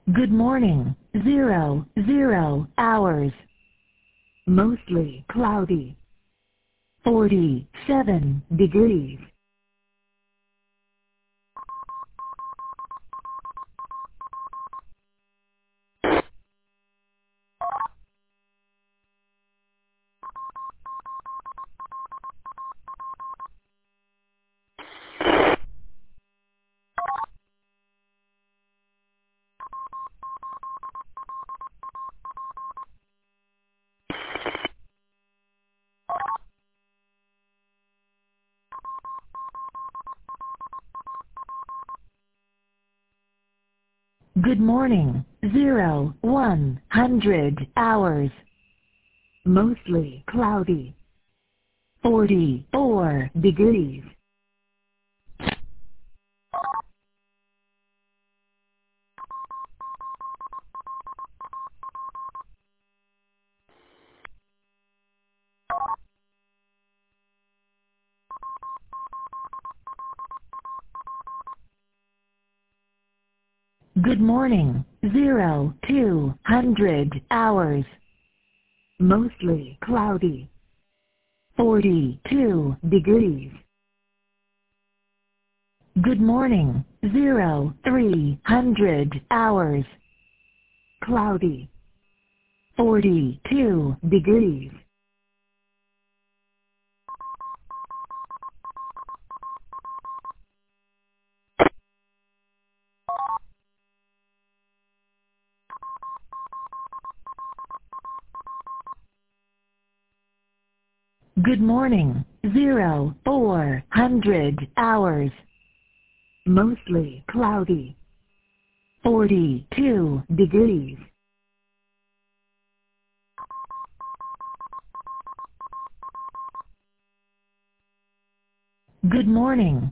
Good morning. 00 hours. Mostly cloudy. 47 degrees. Good morning. 100 hours. Mostly cloudy. 44 degrees. Good morning. 200 hours. Mostly cloudy. 42 degrees. Good morning. 300 hours. Cloudy. 42 degrees. Good morning. 400 hours. Mostly cloudy. 42 degrees. Good morning.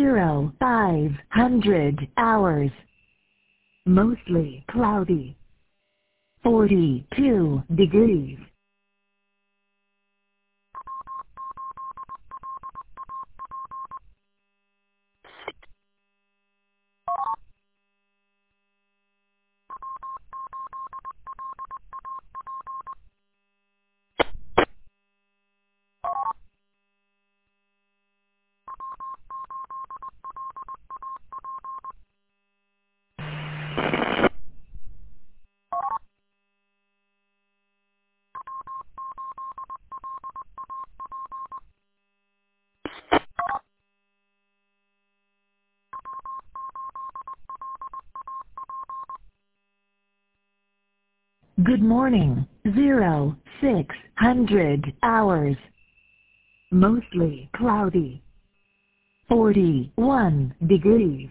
500 hours. Mostly cloudy. 42 degrees. Good morning. 600 hours. Mostly cloudy. 41 degrees.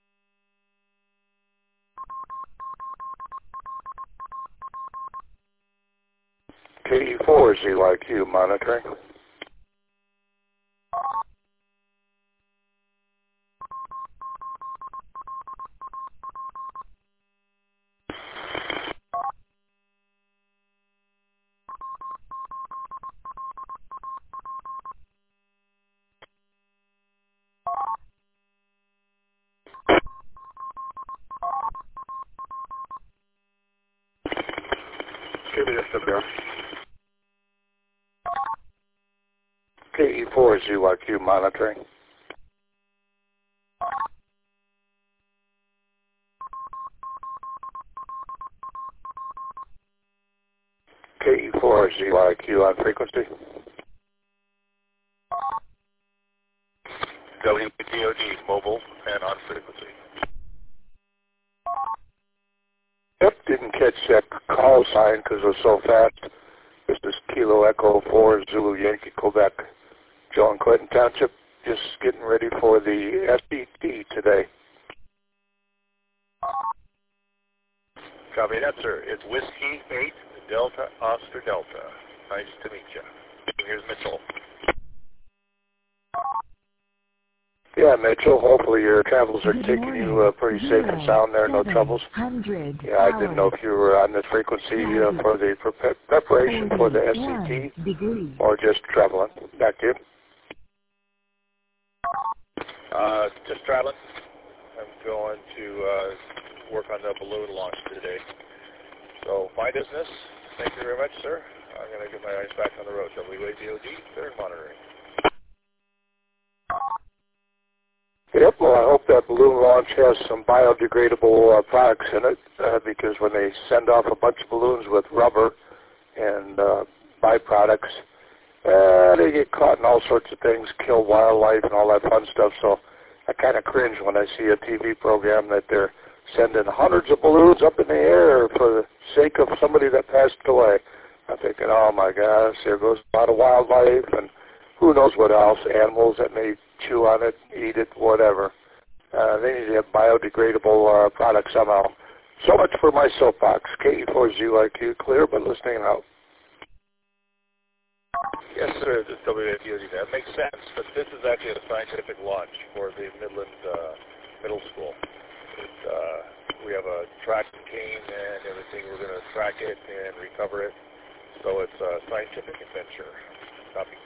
KE4 ZYQ monitoring. KE4 ZYQ monitoring. KE4 ZYQ on frequency. WTOD mobile and on frequency. Yep, didn't catch that call sign because it was so fast. This is Kilo Echo 4 Zulu Yankee Quebec, Joe and Clinton Township. Just getting ready for the SET today. Copy that, sir. It's Whiskey 8 Delta Oscar Delta. Nice to meet you. Here's Mitchell. Yeah, Mitchell, hopefully your travels are taking you pretty safe and sound there, no troubles. Yeah, I didn't know if you were on the frequency for the preparation for the SET or just traveling. Back to you. Just traveling. I'm going to work on balloon launch today. So, my business. Thank you very much, sir. I'm going to get my eyes back on the road. WADOD, third monitoring. Yep, well, I hope that balloon launch has some biodegradable products in it because when they send off a bunch of balloons with rubber and byproducts, they get caught in all sorts of things, kill wildlife and all that fun stuff. So I kind of cringe when I see a TV program that they're sending hundreds of balloons up in the air for the sake of somebody that passed away. I'm thinking, oh my gosh, there goes a lot of wildlife and who knows what else, animals that may chew on it, eat it, whatever. They need to have biodegradable products somehow. So much for my soapbox. KE4ZYQ, clear but listening out. Yes, sir, this is WADOD. That makes sense, but this is actually a scientific launch for the Midland Middle School. We have a tracking team and everything. We're going to track it and recover it. So it's a scientific adventure. Copy.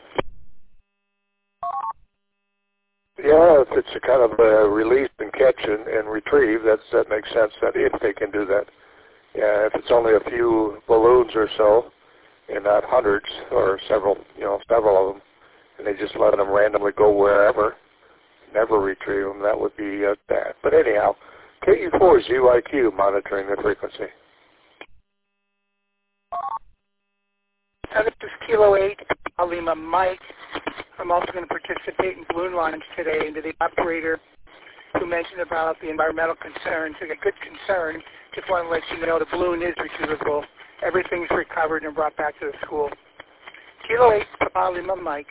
Yeah, if it's a kind of a release and catch and retrieve, that makes sense. That if they can do that. Yeah, if it's only a few balloons or so, and not hundreds or several of them, and they just let them randomly go wherever, never retrieve them, that would be bad. But anyhow, KE4ZYQ monitoring the frequency. This is Kilo 8, Lima Mike. I'm also going to participate in balloon launch today, and to the operator who mentioned about the environmental concerns. A good concern. Just want to let you know the balloon is retrievable. Everything's recovered and brought back to the school. Kilo 8, Papa Lima Mike.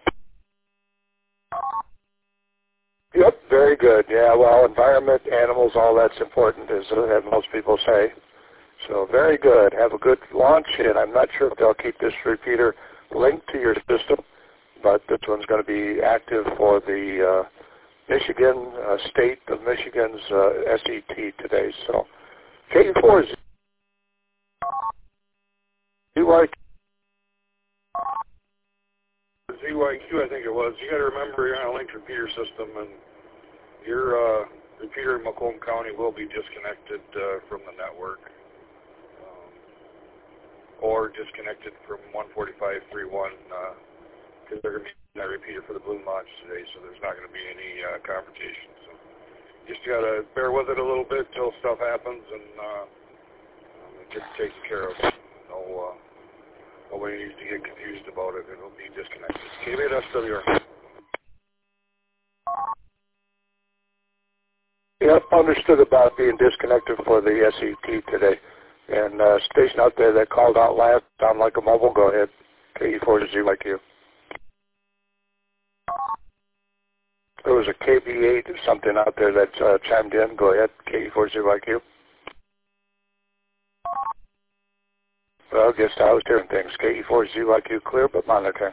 Yep, very good. Yeah, well, environment, animals, all that's important, as most people say. So very good. Have a good launch, and I'm not sure if they'll keep this repeater linked to your system, but this one's going to be active for the Michigan, state of Michigan's SET today. So KE4 is ZYQ, I think it was. You got to remember you're on a linked repeater system, and your repeater in Macomb County will be disconnected from the network, or disconnected from 145.3.1 because they're going to be that repeater for the balloon launch today, so there's not going to be any confrontation. So just got to bear with it a little bit till stuff happens, and it gets taken care of. Nobody needs to get confused about it. It'll be disconnected. K8SWR. Yep, understood about being disconnected for the SET today. And station out there that called out last, sound like a mobile, go ahead. KE4ZYQ. There was a KB8 or something out there that chimed in. Go ahead, KE4ZYQ. Well, guess I was hearing things. KE4ZYQ clear, but monitoring.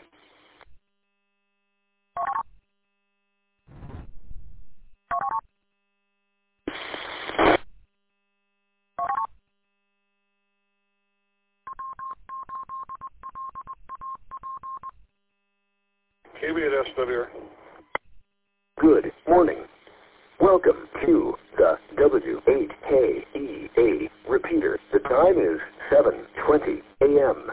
K8SWR. Good morning. Welcome to the W8KEA repeater. The time is 7:20 a.m.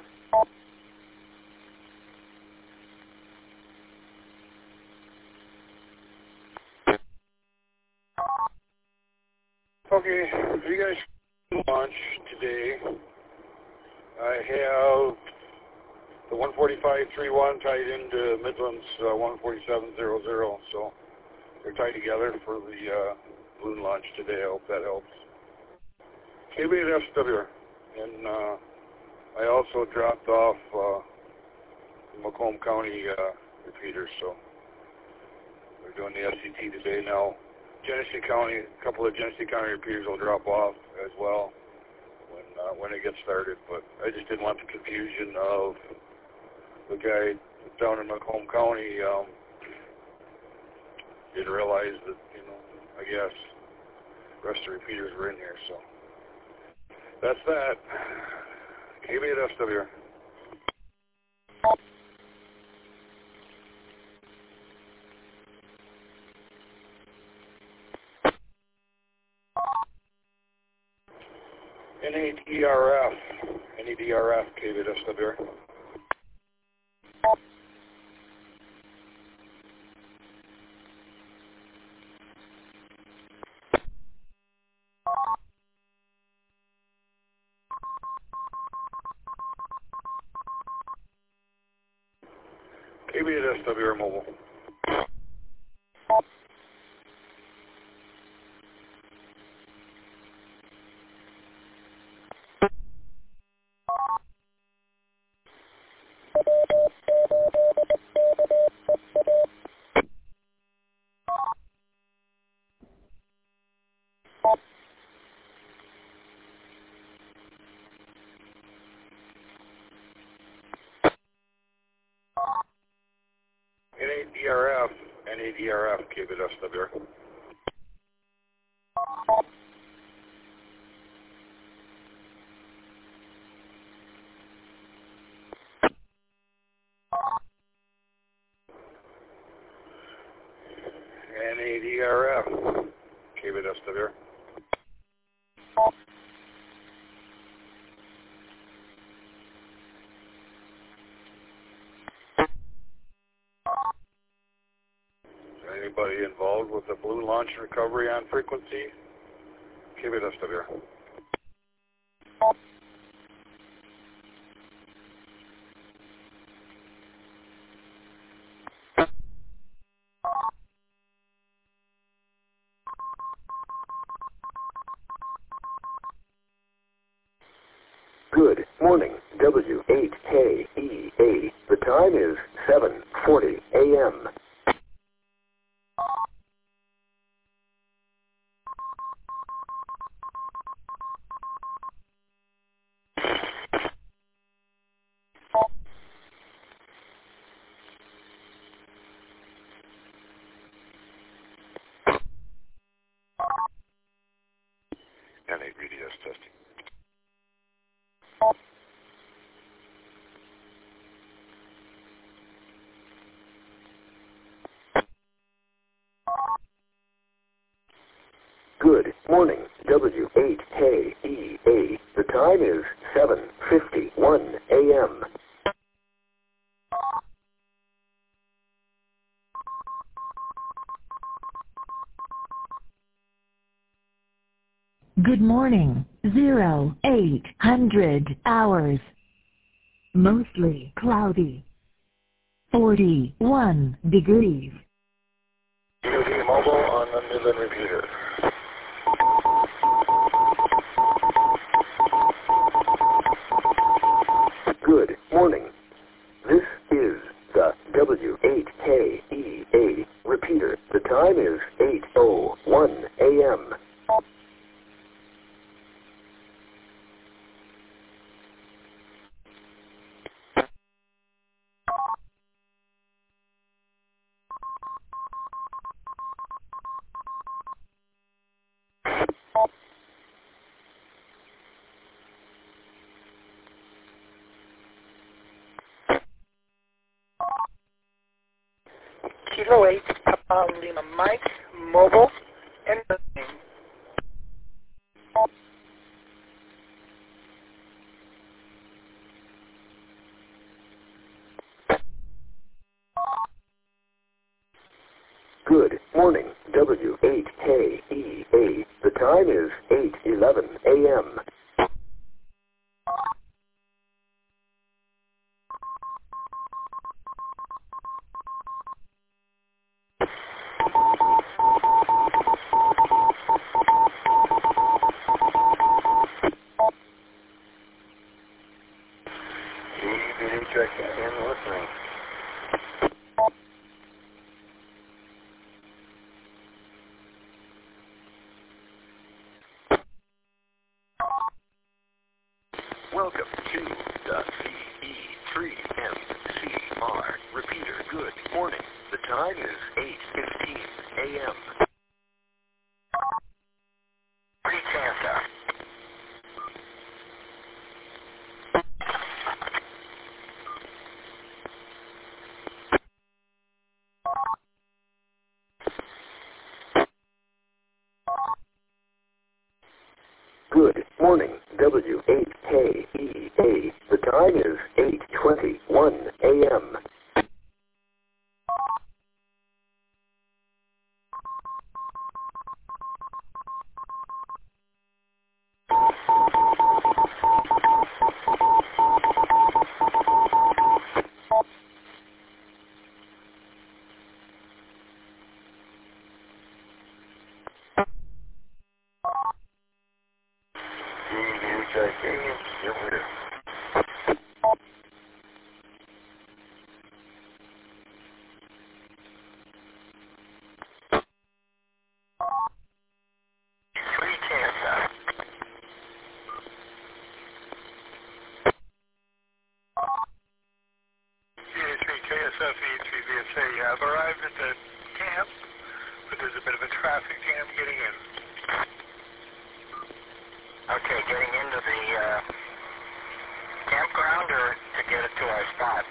Okay, if you guys launch today, I have the 145.3.1 tied into Midland's 147.00, so they're tied together for the balloon launch today. I hope that helps. K8SWR, and I also dropped off the Macomb County repeaters, so we're doing the SCT today now. Genesee County, a couple of Genesee County repeaters will drop off as well when it gets started, but I just didn't want the confusion of the guy down in Macomb County didn't realize that, I guess the rest of the repeaters were in here, so that's that. K8SWR. N8ERF, N8ERF, KBSWR. KBSWR mobile. N8ERF, N8ERF, KBSWR. N8ERF, KBSWR. Anybody involved with the balloon launch recovery on frequency? KBSWR. Good morning, W8KEA. The time is 7:40 a.m. N8 BDS testing. Good morning, W8KEA. The time is 7:51 a.m. Good morning, 0800 hours. Mostly cloudy. 41 degrees. DoD mobile on the Midland repeater. Good morning. This is the W8KEA repeater. The time is 8:01 a.m. Kilo 8, Papa Lima Mike, mobile, and listening. Good morning, W8KEA. The time is 8:11 a.m. DVD checking in listening. Welcome to the CE3MCR repeater. Good morning. The time is 8:15 a.m. Presenter. Good morning, W8KEA. The time is 8:21 a.m. I've arrived at the camp, but there's a bit of a traffic jam getting in. Okay, getting into the campground or to get it to our spot?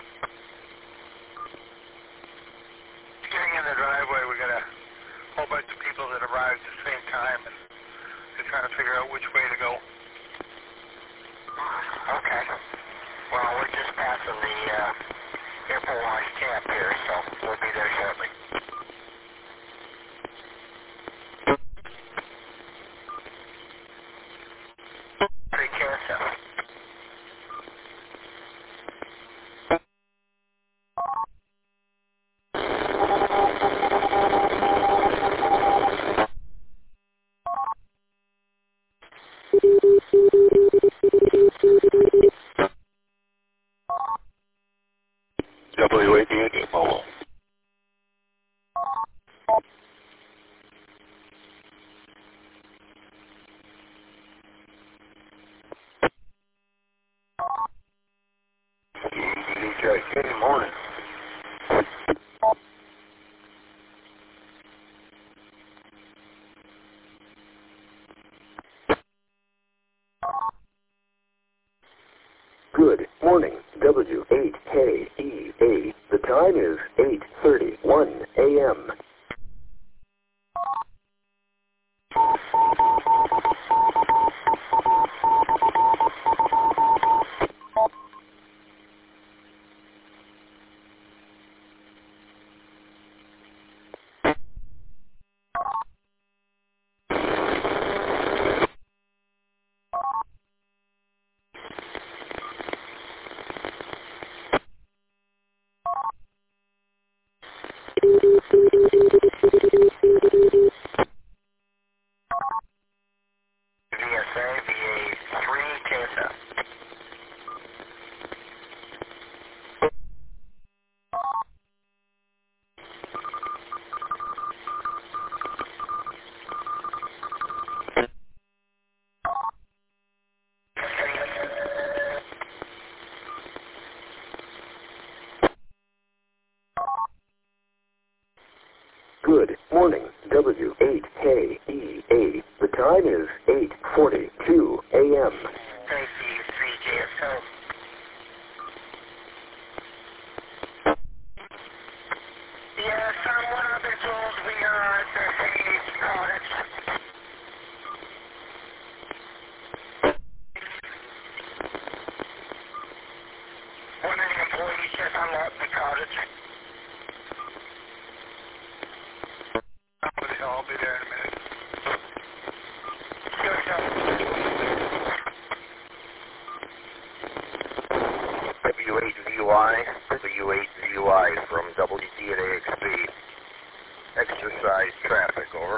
Getting in the driveway, we got a whole bunch of people that arrived at the same time, and they're trying to figure out which way to go. Okay. Well, we're just passing the Airport Launch camp here, so we'll be there shortly. Take care, sir. W8 Mobile. Good morning. Good morning, W8KEA. The time is 8:31 a.m. VSA, VA3, KSF. Good morning, W8KEA. The time is 8:42 a.m. KC3, JSO. Yes, I'm one of the tools we are at the Hayes Cottage. One of the employees just unlocked the cottage. I'll be there in a minute. Sure, sir. W8VUI, W8VUI from WD at AXB. Exercise traffic, over.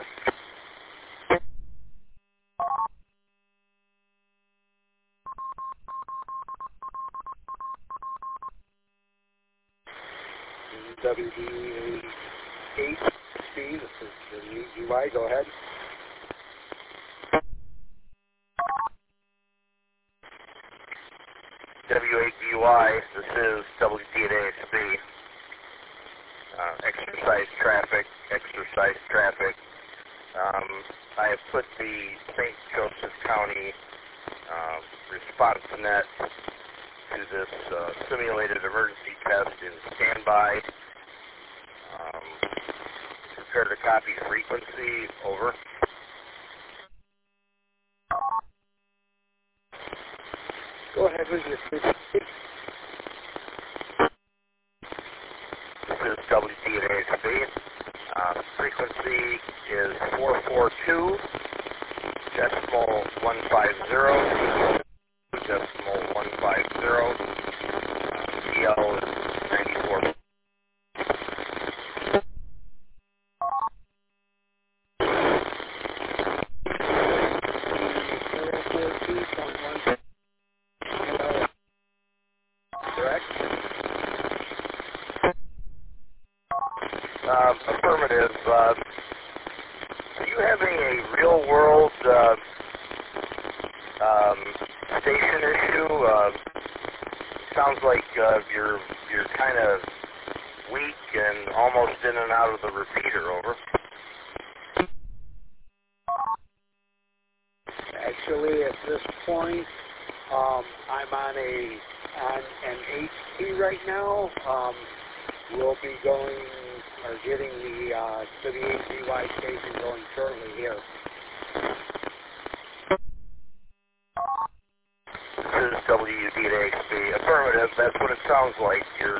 WD8C, this is the UI, go ahead. W8VUI, this is WD at AXB. Exercise traffic. I have put the St. Joseph County response net to this simulated emergency test in standby. Prepare to copy frequency, over. Go ahead with your frequency. This is WDAXB. Frequency is 442, decimal 150, decimal 150. CL is 94. Correct? Affirmative. Are you having a real-world station issue? Sounds like you're kind of weak and almost in and out of the repeater. Over. Actually, at this point, I'm on an HT right now. We'll be getting the WAZY station going shortly here. This is WDAXB. Affirmative. That's what it sounds like. You're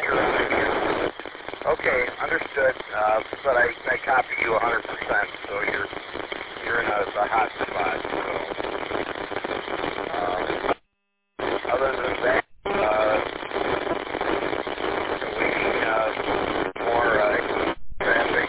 okay. Understood. But I copy you 100%. So you're in a hot spot. So other than that, waiting more traffic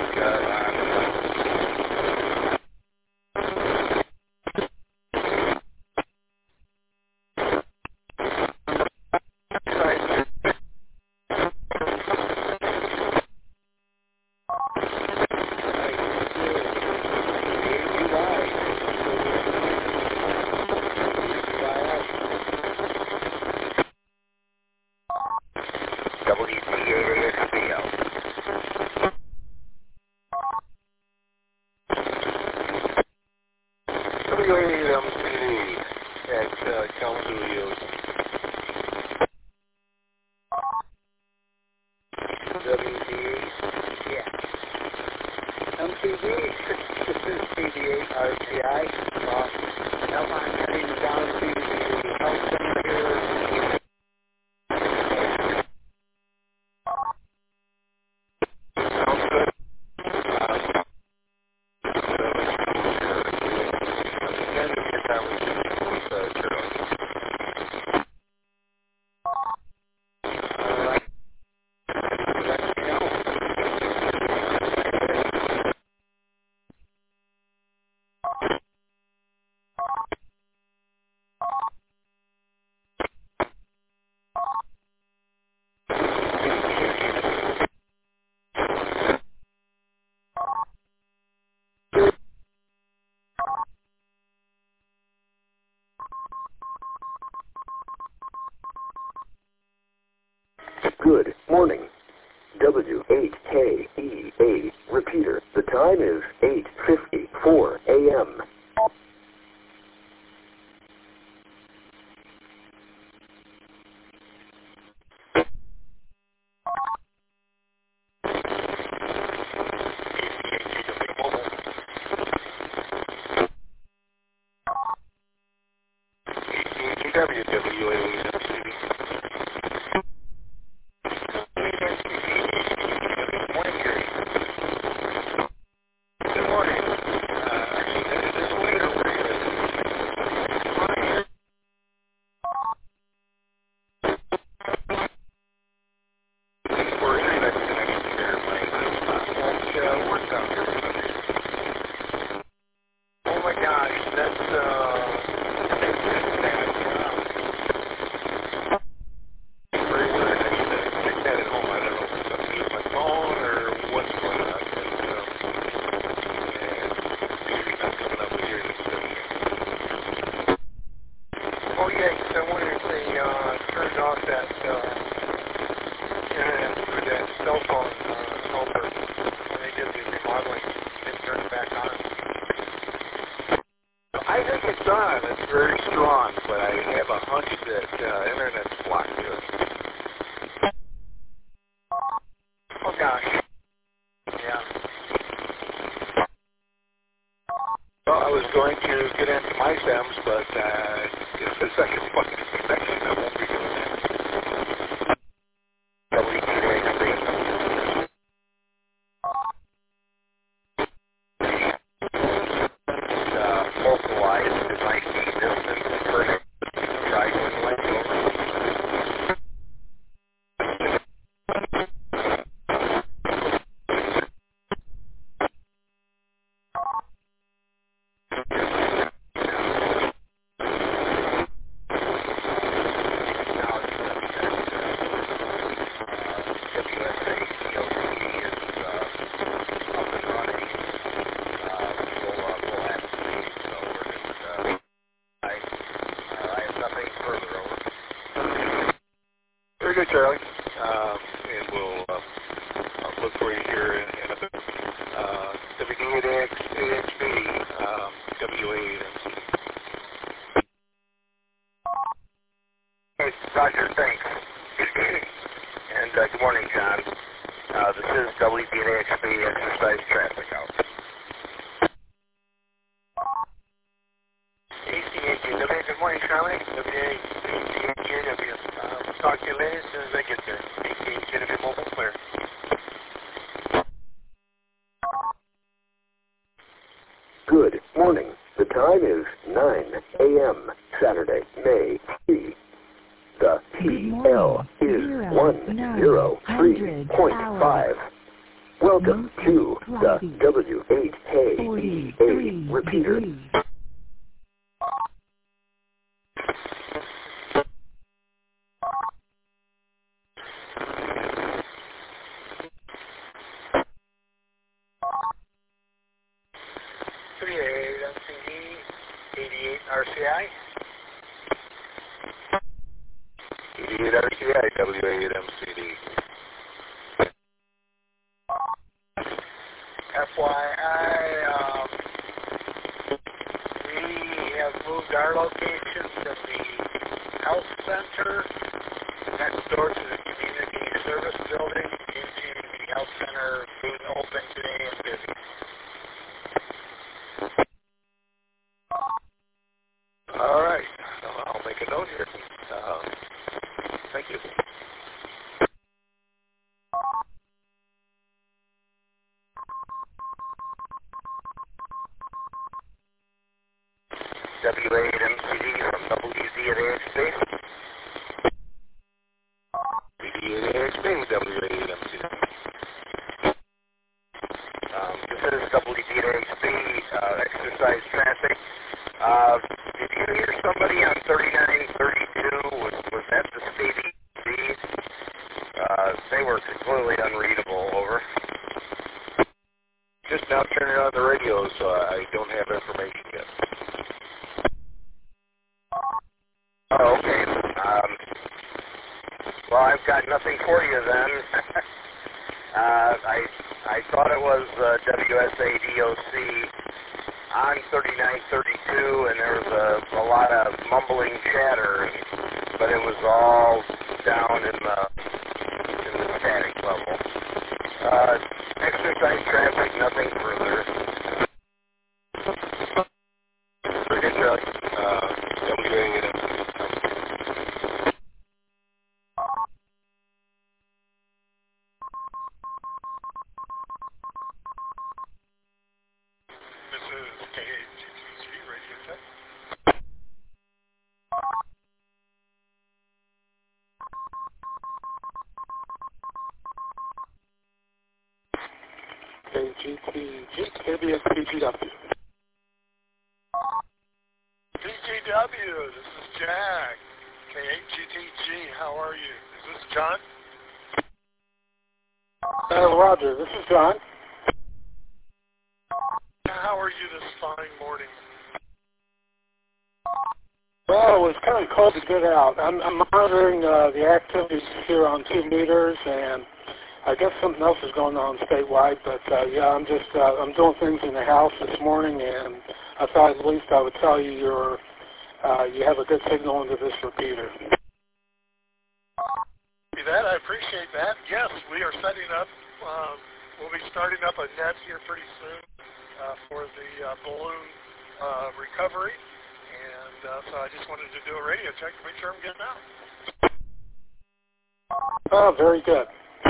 Good morning. W8KEA repeater. The time is 8:54 a.m. Well, I was going to get into my stems, but it's the second Good, Charlie. And we'll look for you here in a bit. WD8AXB, WA8MC. Roger, thanks. And good morning, John. This is WD8AXB exercise traffic out. ACHAW, good morning, Charlie. WA8AW. Talk to you later as soon as I get there. ACHAW mobile clear. Good morning. The time is 9 a.m. Saturday, May 3. The TL is 103.5. Welcome to the W8AEA repeater. RCI. 88 RCI, WA8MCD. FYI, we have moved our location from the health center next door to the community service building into the health center being open today and busy. All right. I'll make a note here. Thank you. WA8MCD from WZ8AXB. WZ8AXB, WA8MCD. This is WZ8AXB, exercise traffic. Did you hear somebody on 3932? Was that the state EC? They were completely unreadable, over. Just now turning on the radio, so I don't have information yet. Oh, okay. Well, I've got nothing for you then. I thought it was WSADOC on 3932, and there was a lot of mumbling chatter, but it was all down in the static level. Exercise traffic, nothing further. Very good, Charlie. WA8MC. KBS PGW. PGW, this is Jack. K8GTG, how are you? Is this John? Roger, this is John. How are you this fine morning? Well, it was kind of cold to get out. I'm monitoring the activities here on 2 meters, and I guess something else is going on statewide, but yeah, I'm doing things in the house this morning, and I thought at least I would tell you you have a good signal into this repeater. That, I appreciate that. Yes, we are setting up, we'll be starting up a net here pretty soon for the balloon recovery, and so I just wanted to do a radio check to make sure I'm getting out. Oh, very good.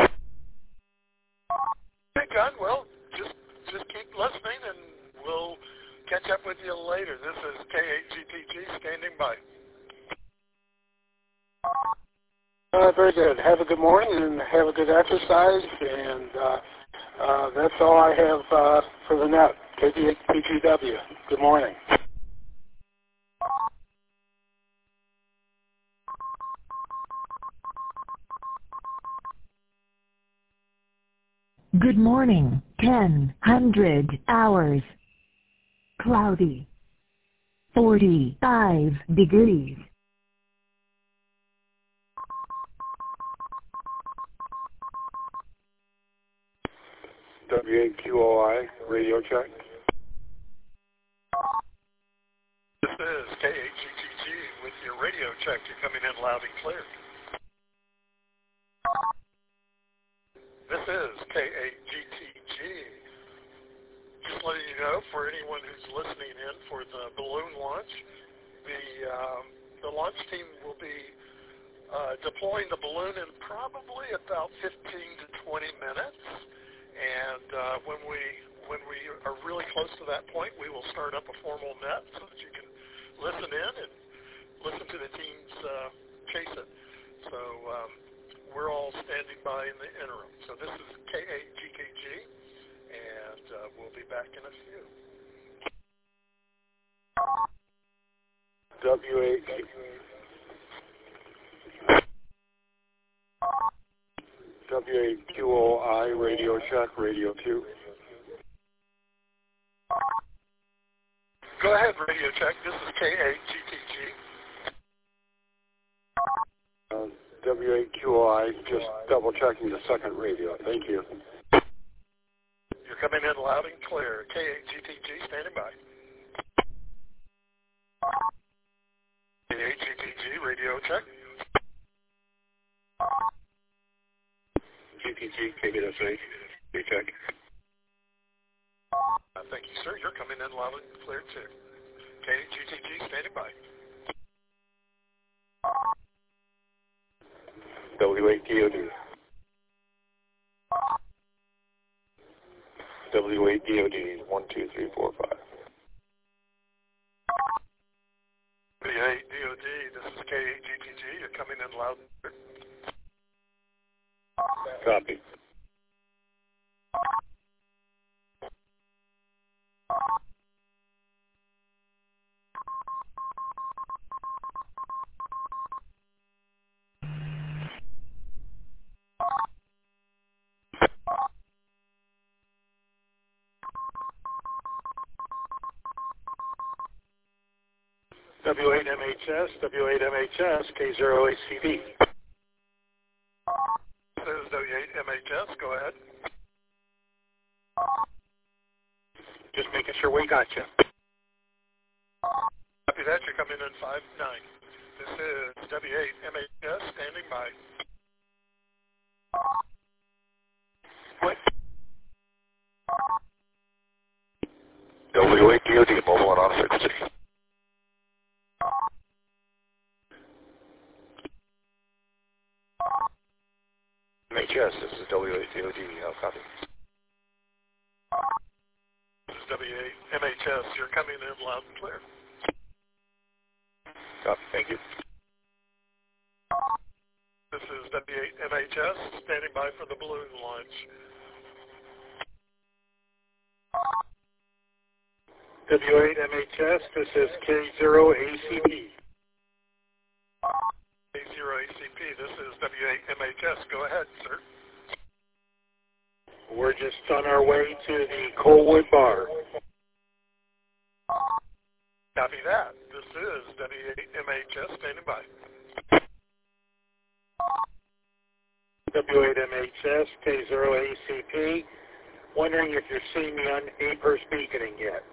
Hey, John, well, just keep listening, and we'll catch up with you later. This is K8GTG standing by. Very good. Have a good morning and have a good exercise, and that's all I have for the net. KBHPGW. Good morning. Good morning, 10:00 hours. Cloudy. 45 degrees. W8QOI, radio check. This is KAGTG with your radio check. You're coming in loud and clear. This is KAGTG. Just letting you know, for anyone who's listening in for the balloon launch, the launch team will be deploying the balloon in probably about 15 to 20 minutes. And when we are really close to that point, we will start up a formal net so that you can listen in and listen to the teams chase it. So we're all standing by in the interim. So this is KAGKG, and we'll be back in a few. W8QOI, radio check, radio 2. Go ahead, radio check. This is KAGTG. W8QOI, just double checking the second radio. Thank you. You're coming in loud and clear. KAGTG, standing by. KAGTG, radio check. GTG, KBSA, check. Thank you, sir. You're coming in loud and clear, too. KGTG, standing by. W8DOD. W8DOD, 1, 2, 3, 4, 5. W8DOD, this is KGTG. You're coming in loud and clear. Copy. W8MHS, W8MHS, K0ACB. This is W8MHS. Go ahead. Just making sure we got you. Copy that. You're coming in 5-9. This is W8MHS, standing by. What? W8DOD, mobile and on frequency. MHS, this is W8DOD, copy. This is W8MHS. You're coming in loud and clear. Copy, thank you. This is W8MHS, standing by for the balloon launch. W8MHS, this is K0ACP. K0ACP, this is W8MHS. Go ahead, sir. We're just on our way to the Coalwood Bar. Copy that. This is W8MHS, standing by. W8MHS, K0ACP. Wondering if you're seeing me on APRS beaconing yet.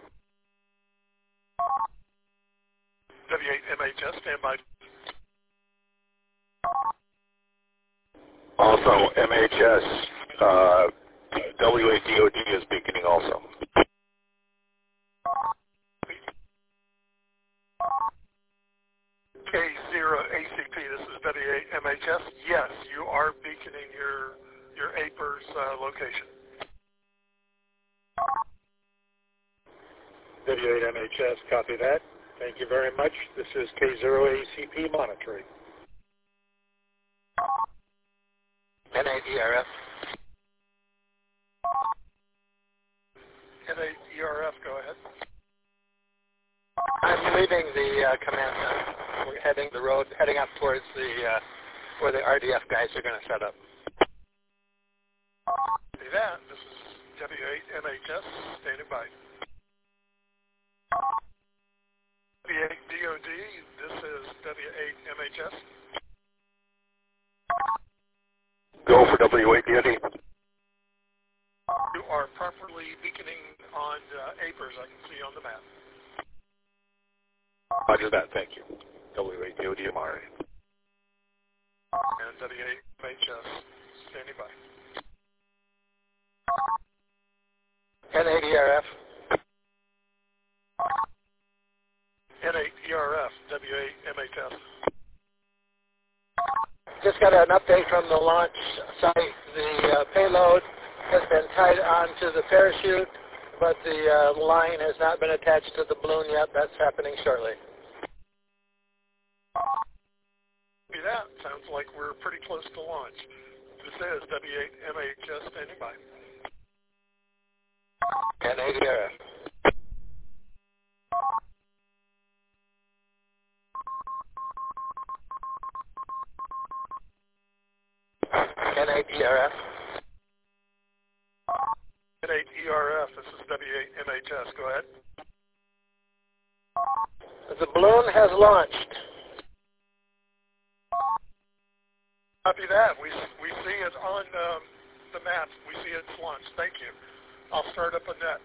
W8MHS, stand by. Also, MHS, W8DOD is beaconing also. K0ACP, this is W8MHS. Yes, you are beaconing your APRS location. W8MHS, copy that. Thank you very much. This is K0ACP monitoring. NADRF. NADRF, go ahead. I'm leaving the command center. We're heading the road, heading up towards where the RDF guys are going to set up. See that. This is W8MHS, standing by. W8DOD, this is W8MHS. Go for W8DOD. You are beyond acres I can see on the map. Roger that. Thank you. W8DOD Amari. And W8MHS standing by. N8ERF. N8ERF, W8MHS. Just got an update from the launch site. The payload has been tied onto the parachute, but the line has not been attached to the balloon yet. That's happening shortly. That sounds like we're pretty close to launch. This is W8MHS standing by. N8ERF. N8ERF. N8ERF, this is W8MHS. Go ahead. The balloon has launched. Copy that. We see it on the map. We see it's launched. Thank you. I'll start up a net.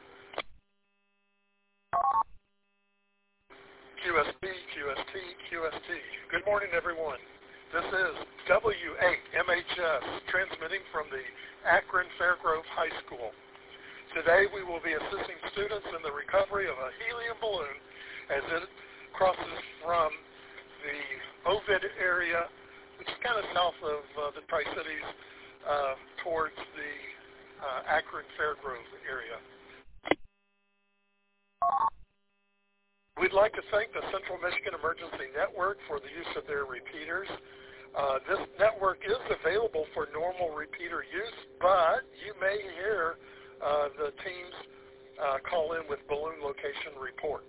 QST, QST, QST. Good morning, everyone. This is W8MHS transmitting from the Akron Fairgrove High School. Today we will be assisting students in the recovery of a helium balloon as it crosses from the Ovid area, which is kind of south of the Tri-Cities, towards the Akron Fairgrove area. We'd like to thank the Central Michigan Emergency Network for the use of their repeaters. This network is available for normal repeater use, but you may hear the teams call in with balloon location reports.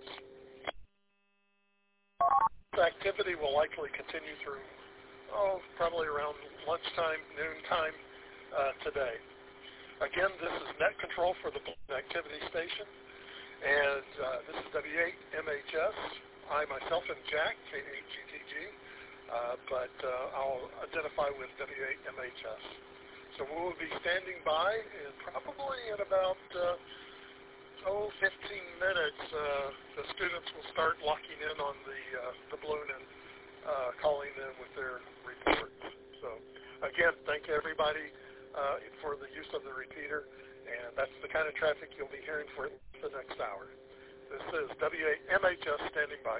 This activity will likely continue through, probably around lunchtime, noontime today. Again, this is net control for the balloon activity station, and this is W8MHS. I myself am Jack, K8GTG, but I'll identify with W8MHS. So we will be standing by, and probably in about 15 minutes, the students will start locking in on the balloon and calling in with their reports. So again, thank everybody for the use of the repeater, and that's the kind of traffic you'll be hearing for the next hour. This is W8MHS standing by.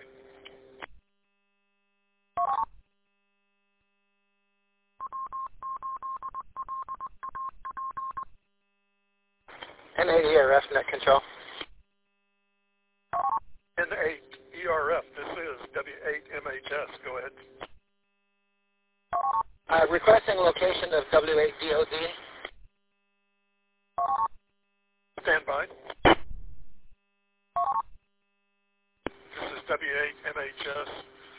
N8ERF net control. N8ERF, this is W8MHS. Go ahead. Requesting location of W8DOD. Stand by. This is W8MHS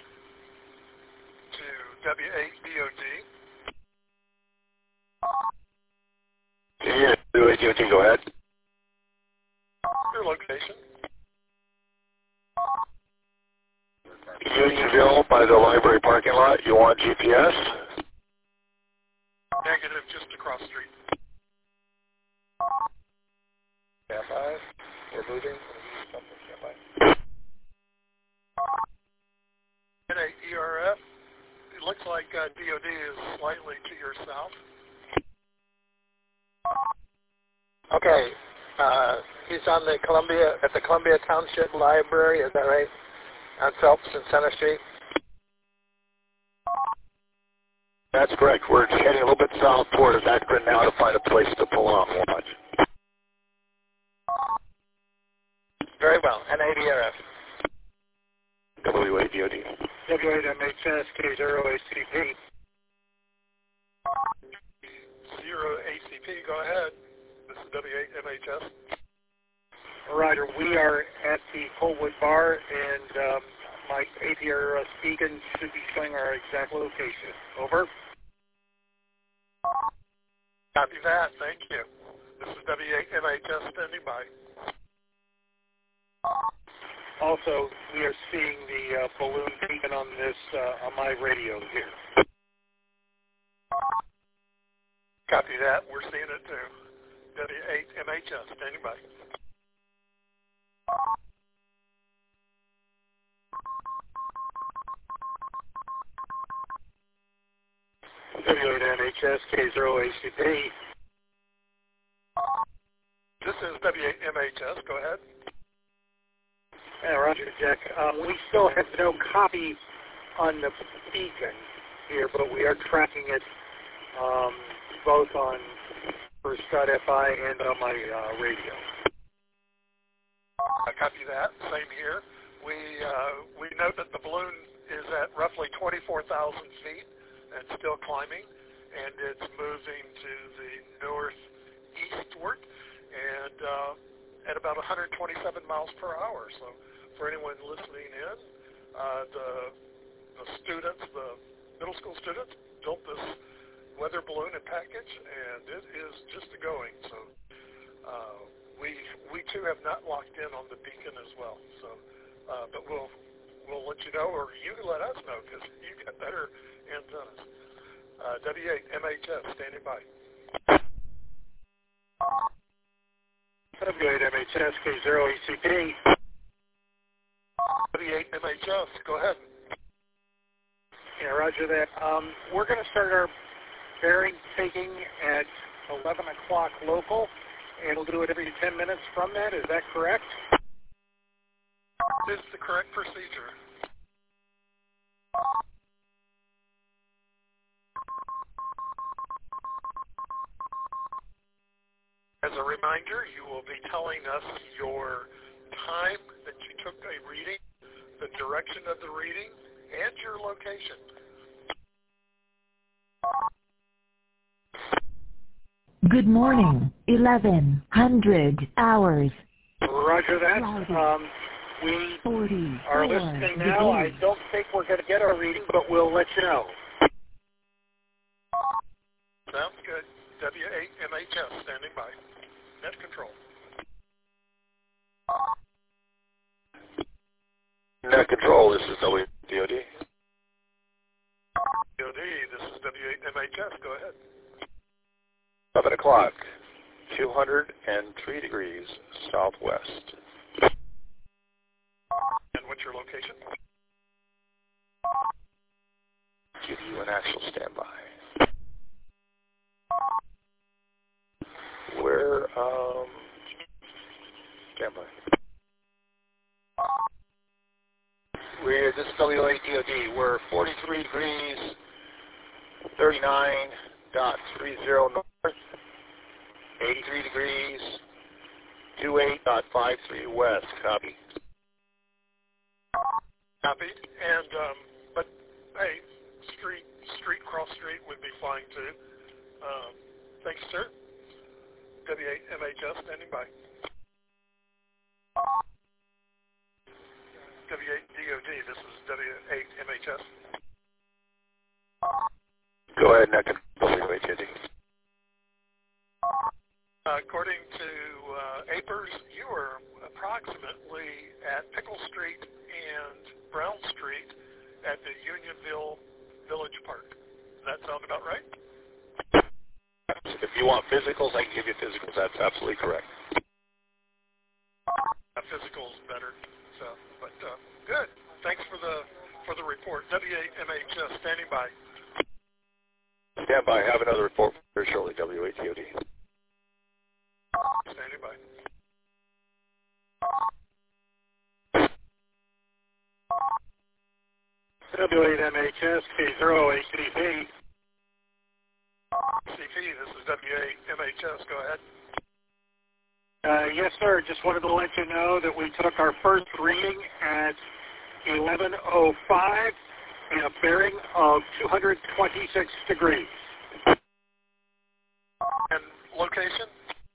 to W8DOD. Yeah, W8DOD, go ahead. Your location. Unionville by the library parking lot. You want GPS? Negative, just across the street. Stand by. We're moving. Stand by. N8ERF. It looks like DOD is slightly to your south. Okay. He's on the at the Columbia Township Library. Is that right? On Phelps and Center Street. That's correct. We're heading a little bit south toward Akron now to find a place to pull on launch. Very well. N8ERF. W8DOD. W8MHS K0ACP. 0ACP, go ahead. This is W8MHS. Ryder, we are at the Colwood Bar, and my APR beacon should be showing our exact location. Over. Copy that. Thank you. This is W8MHS standing by. Also, we are seeing the balloon beacon on this on my radio here. Copy that. We're seeing it too. W8MHS standing by. W8MHS K0ACP. This is W8MHS. Go ahead. Yeah, Roger, Jack. We still have no copy on the beacon here, but we are tracking it both on First.fi and on my radio. I copy that. Same here. We note that the balloon is at roughly 24,000 feet and still climbing, and it's moving to the northeastward and at about 127 miles per hour. So for anyone listening in, the students, the middle school students, built this weather balloon and package, and it is just going. So we too have not locked in on the beacon as well. So, but we'll let you know, or you let us know, because you got better antennas. W8MHS standing by. W8MHS K0ACP. W8MHS, go ahead. Yeah, roger that. We're going to start our bearing taking at 11 o'clock local, and we'll do it every 10 minutes from that. Is that correct? This is the correct procedure. As a reminder, you will be telling us your time that you took a reading, the direction of the reading, and your location. Good morning, 1100 hours. Roger that. We are listening now. I don't think we're going to get our reading, but we'll let you know. Sounds good. W8MHS standing by. Net control. Net control, this is WDOD. DOD, this is W8MHS. Go ahead. 11 o'clock, 203 degrees southwest. And what's your location? Give you an actual standby. We're, standby. This is WADOD. We're 43 degrees, 39.30 north, 83 degrees, 28.53 west. Copy. Copied. And, but, hey, cross street would be fine too. Thanks, sir. W8MHS standing by. W8DOD, this is W8MHS. Go ahead, Net control, WADOD. According to APERS, you are approximately at Pickle Street and Brown Street at the Unionville Village Park. Does that sound about right? If you want physicals, I can give you physicals. That's absolutely correct. Physicals better. So, but good. Thanks for the report. W8MHS standing by. Stand by. Have another report very shortly. W8DOD. Standing by. W8MHS K0ACP. CP, this is W8MHS. Go ahead. Yes, sir. Just wanted to let you know that we took our first reading at 11:05 and a bearing of 226 degrees. And location?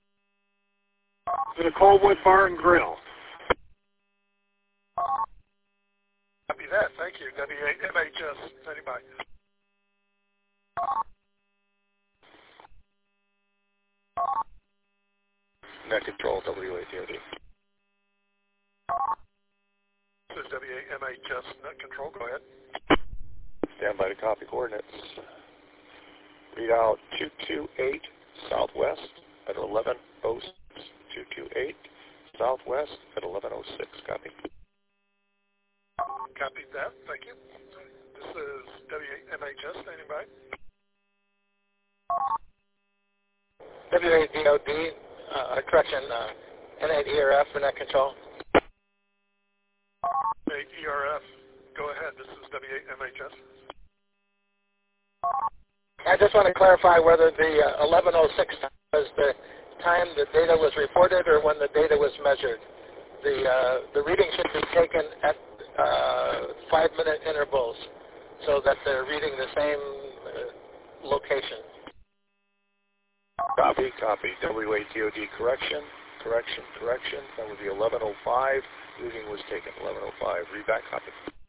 The Coalwood Bar and Grill. Copy that. Thank you. W8MHS standing by. Net control, WADOD. This is W8MHS net control. Go ahead. Stand by to copy coordinates. Read out 228 southwest at 11:06. 228 southwest at 11:06. Copy. Copied that. Thank you. This is W8MHS standing by. W8DOD, correction, N8ERF for net control. 8ERF, go ahead. This is W8MHS. I just want to clarify whether the 11:06 was the time the data was reported or when the data was measured. The reading should be taken at 5-minute intervals so that they're reading the same location. Copy. W8DOD, correction. That would be 11:05. Reading was taken 11:05. Read back, copy.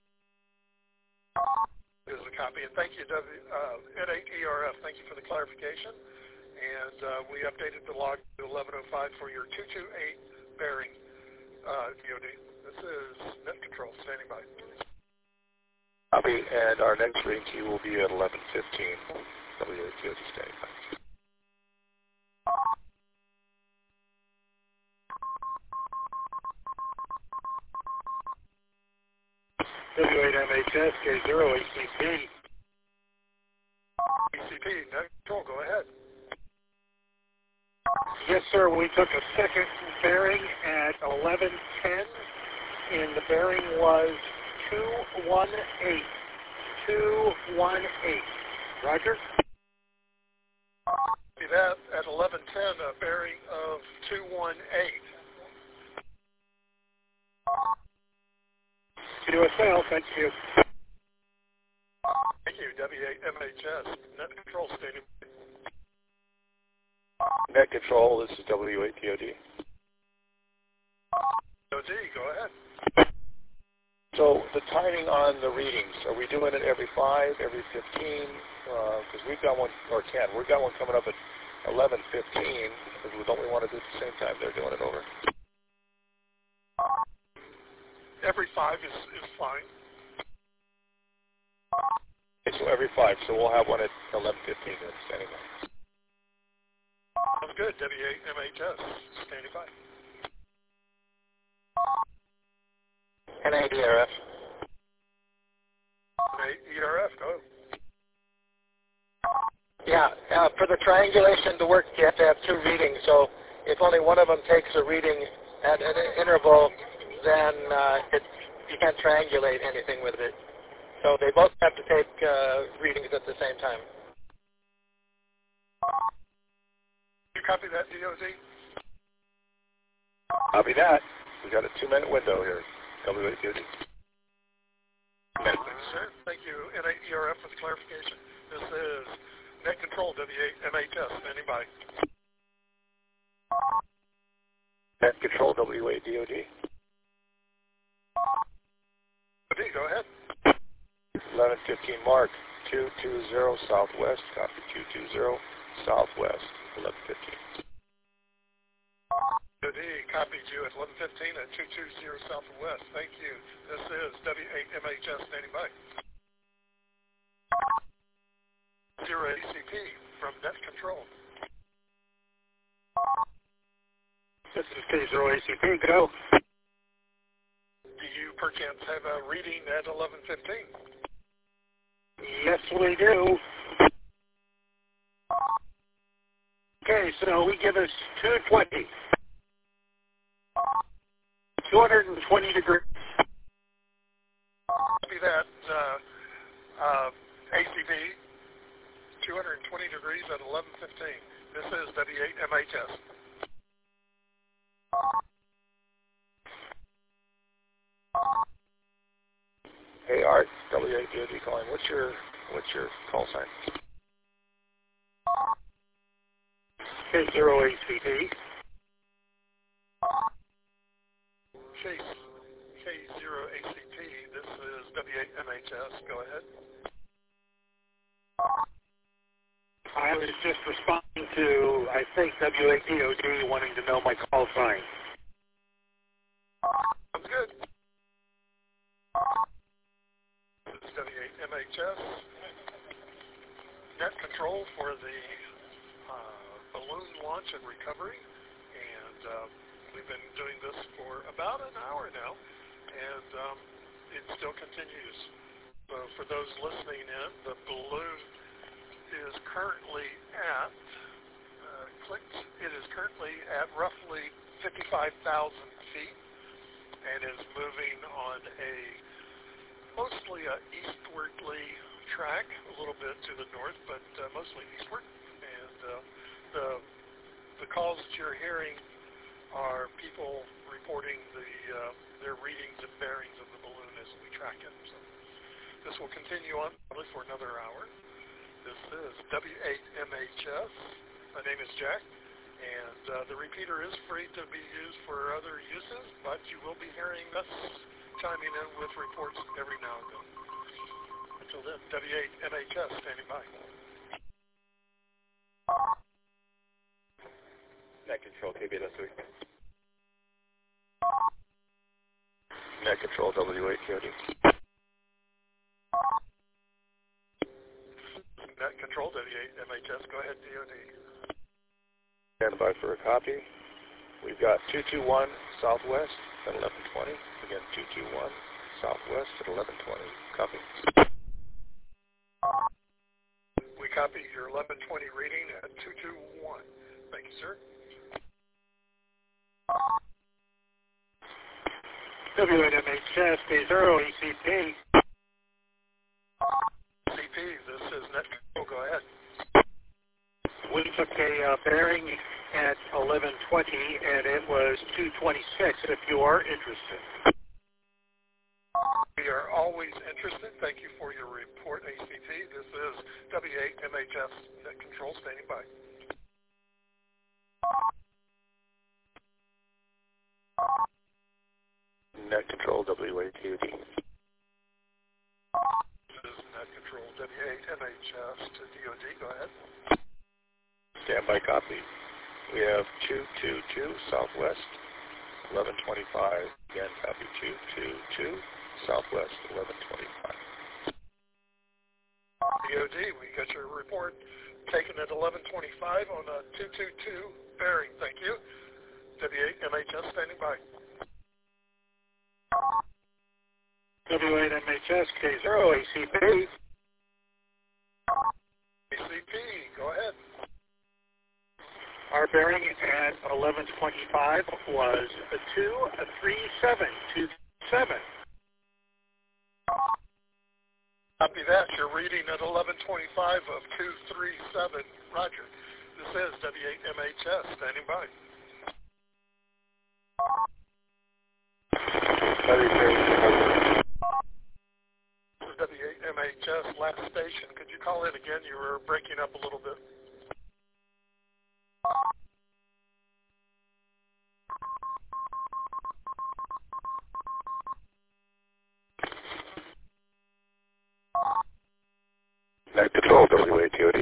Here's a copy, and thank you, N8ERF. Thank you for the clarification. And we updated the log to 11:05 for your 228 bearing, DOD. This is net control, standing by. Copy, and our next reading to you will be at 11:15. W8DOD, standing by. W8MHS, K0, ACP. ACP, net control, go ahead. Yes, sir. We took a second bearing at 11:10, and the bearing was 218. 218. Roger? See that at 11:10, a bearing of 218. QSL, thank you. Thank you, W8MHS. Net control, standing by. Net control, this is W8DOD. DOD, go ahead. So the timing on the readings, are we doing it every 5, every 15? Because we've got one, or 10. We've got one coming up at 11:15. Don't we want to do it at the same time they're doing it over? Every 5 is fine. Okay, so every 5. So we'll have one at 11:15 then, standing by. Sounds good. W8MHS, standing by. N8ERF. N8ERF, go. Yeah, for the triangulation to work, you have to have 2 readings. So if only one of them takes a reading at an interval, then you can't triangulate anything with it. So they both have to take readings at the same time. You copy that, DOD? Copy that. We got a 2-minute window here. W8DOD. Sir, thank you, N8ERF, for the clarification. This is net control, W8MHS, standing by. Net control, W8DOD. DOD, go ahead. 11:15 mark, 220 southwest, copy 220 southwest, 11:15. DOD copied you at 11:15 at 220 southwest. Thank you. This is W8MHS standing by. 0 ACP from net control. This is K0 ACP, go. Do you perchance have a reading at 11:15? Yes, we do. Okay, so we give us 220. 220 degrees. Copy that. ACB, 220 degrees at 11:15. This is W8MHS. Hey Art, W8DOD calling. What's your call sign? K0 ACP. Chase, K0 ACP. This is W8MHS. Go ahead. I was just responding to, I think, W8DOD wanting to know my call sign. Sounds good. This is W8MHS. Net control for the balloon launch and recovery. And We've been doing this for about an hour now, and it still continues. So for those listening in, the balloon is currently at, it is currently at roughly 55,000 feet and is moving on a mostly eastwardly track, a little bit to the north, but mostly eastward. And the calls that you're hearing are people reporting their readings and bearings of the balloon as we track it. So this will continue on probably for another hour. This is W8MHS. My name is Jack, and the repeater is free to be used for other uses, but you will be hearing us chiming in with reports every now and then. Until then, W8MHS standing by. Net control KBS3. Net control W8KOD. Net control W8MHS. Go ahead, DOD. Stand by for a copy. We've got 221 southwest at 1120. Again, 221 southwest at 1120. Copy. We copy your 1120 reading at 221. Thank you, sir. W8MHS, K0, ECP. CP, this is Net Control. Go ahead. We took a bearing at 1120, and it was 226, if you are interested. We are always interested. Thank you for your report, ACP. This is W8MHS Net Control standing by. Net control W8KOD. This is Net Control W8MHS to DOD. Go ahead. Standby copy. We have 222 southwest, 1125. Again, copy 222 southwest, 1125. DOD, we got your report taken at 1125 on a 222 bearing. Thank you. W8MHS standing by. W8MHS, K0, ACP. ACP, go ahead. Our bearing at 1125 was 23727. Copy that. You're reading at 1125 of 237. Roger. This is W8MHS standing by. This is W8MHS last station. Could you call in again? You were breaking up a little bit. Net control W8KOD.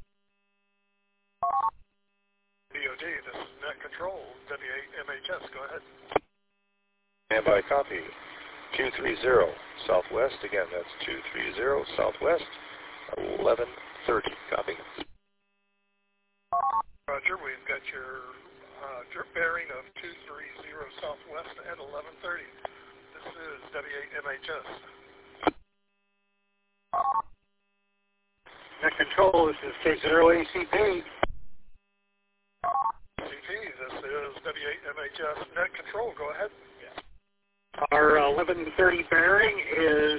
DOD, this is Net Control W8MHS. Go ahead. Standby copy. 230 southwest. Again, that's 230 southwest, 1130. Copy. Roger, we've got your bearing of 230 southwest at 1130. This is W8MHS. Net control, this is K0, ACP. CP, this is W8MHS Net Control. Go ahead. Our 1130 bearing is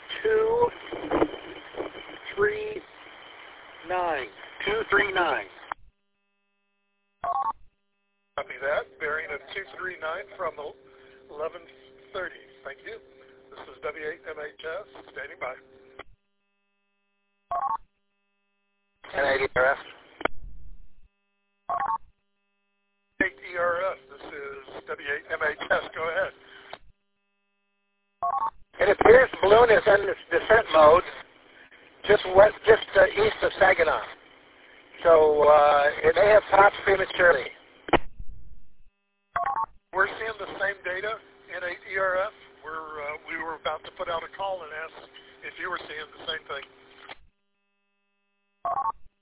239. 239. Copy that. Bearing of 239 from 1130. Thank you. This is W8MHS standing by. 1080 RF. 8 ERF. This is W8MHS. Go ahead. It appears the balloon is in descent mode just east of Saginaw. So it may have popped prematurely. We're seeing the same data in 8 ERF. We were about to put out a call and ask if you were seeing the same thing.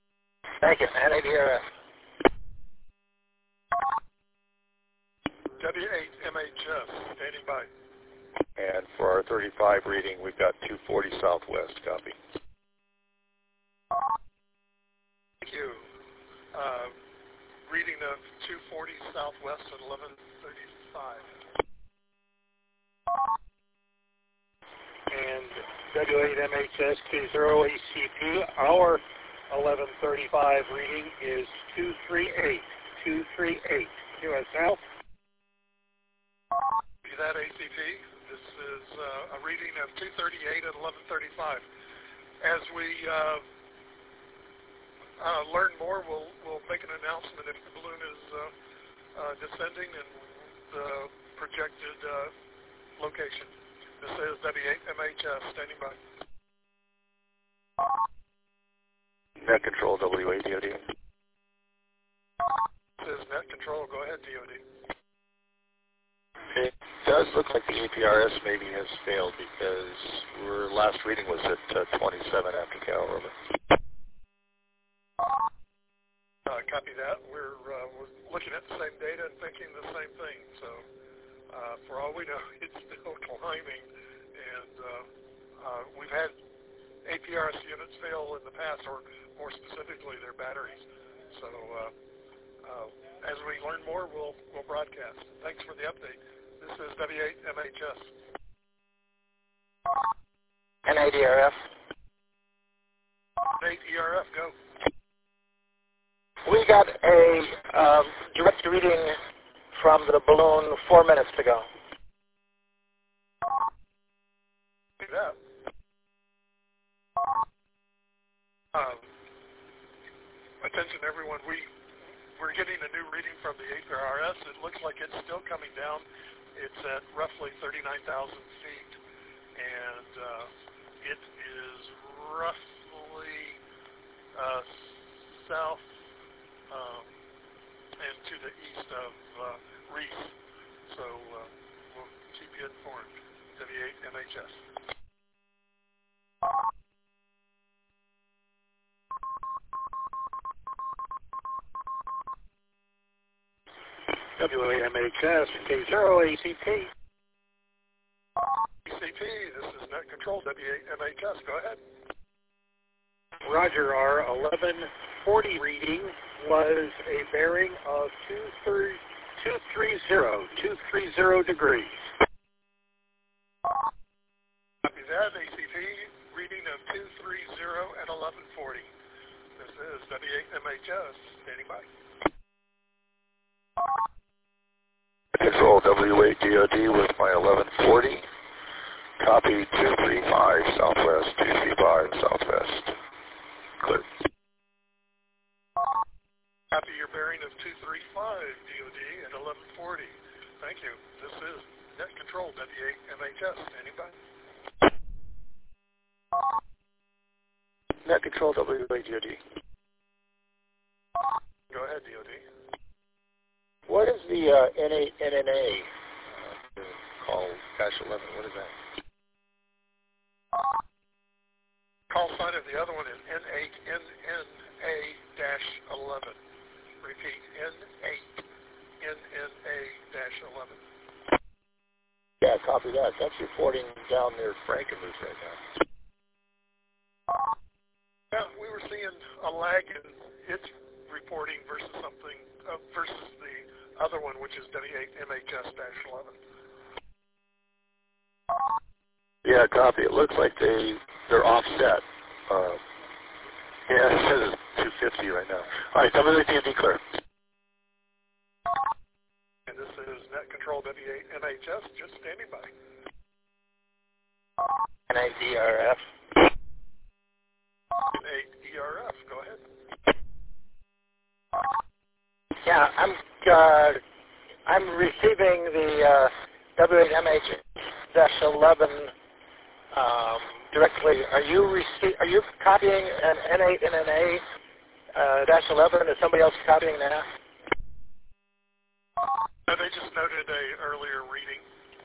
Thank you, man. 8 ERF. MHS, standing by. And for our 35 reading, we've got 240 southwest, copy. Thank you. Reading of 240 southwest at 11:35. And W8MHS 20ACP, our 11:35 reading is 238. 238. QSL. Is that ACP? This is a reading of 238 at 11:35. As we learn more, we'll make an announcement if the balloon is descending and the projected location. This is W8MHS, standing by. Net control, W8 DOD. This is net control. Go ahead, DOD. It does look like the APRS maybe has failed because our last reading was at 27 after Cal, over. Copy that. We're looking at the same data and thinking the same thing. So for all we know, it's still climbing. And we've had APRS units fail in the past, or more specifically, their batteries. So as we learn more, we'll broadcast. Thanks for the update. This is W8MHS. NADRF. NADRF, go. We got a direct reading from the balloon 4 minutes ago. Do that. Attention, everyone. We're getting a new reading from the APRS. It looks like it's still coming down. It's at roughly 39,000 feet, and it is roughly south and to the east of Reese. So we'll keep you informed. W8MHS. W8MHS K0ACP. ACP, this is net control. W8MHS, go ahead. Roger, our 11:40 reading was a bearing of 230 degrees. Copy that, ACP, reading of 230 at 11:40. This is W8MHS, standing by. Control W8 DOD with my 1140. Copy 235 southwest, 235 southwest. Clear. Copy your bearing of 235 DOD at 1140. Thank you. This is net control W8MHS, standing by. Net control W8 DOD. Go ahead, DOD. What is the N8 NNA? Call Dash 11. What is that? Call sign of the other one is N8 NNA-11. Repeat, N8 NNA-11. Yeah, copy that. That's reporting down near Frankenmuth right now. Yeah, we were seeing a lag in its reporting versus something versus the other one, which is W8MHS-11. Yeah, copy. It looks like they're offset. Yeah, it says it's 250 right now. All right, W8DOD clear. And this is net control W8MHS, just standing by. NADRF. NADRF, go ahead. Yeah, I'm receiving the W8MH-11 directly. Are you copying an N8 NNA-11? Is somebody else copying that? No, they just noted a earlier reading.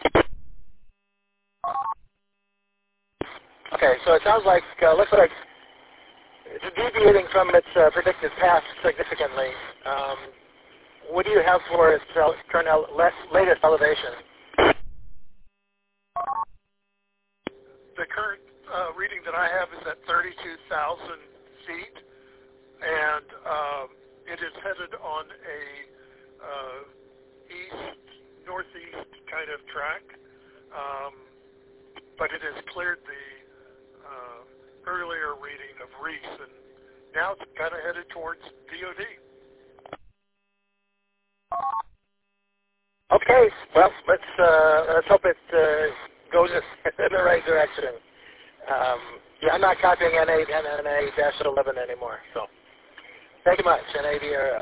Okay, so it sounds like looks like it's deviating from its predicted path significantly. what do you have for its current latest elevation? The current reading that I have is at 32,000 feet, and it is headed on a northeast kind of track, but it has cleared the earlier reading of Reese, and now it's kind of headed towards DOD. Okay, well, let's hope it goes in the right direction. Yeah, I'm not copying N8 and NA-11 anymore, so thank you much, NADRF.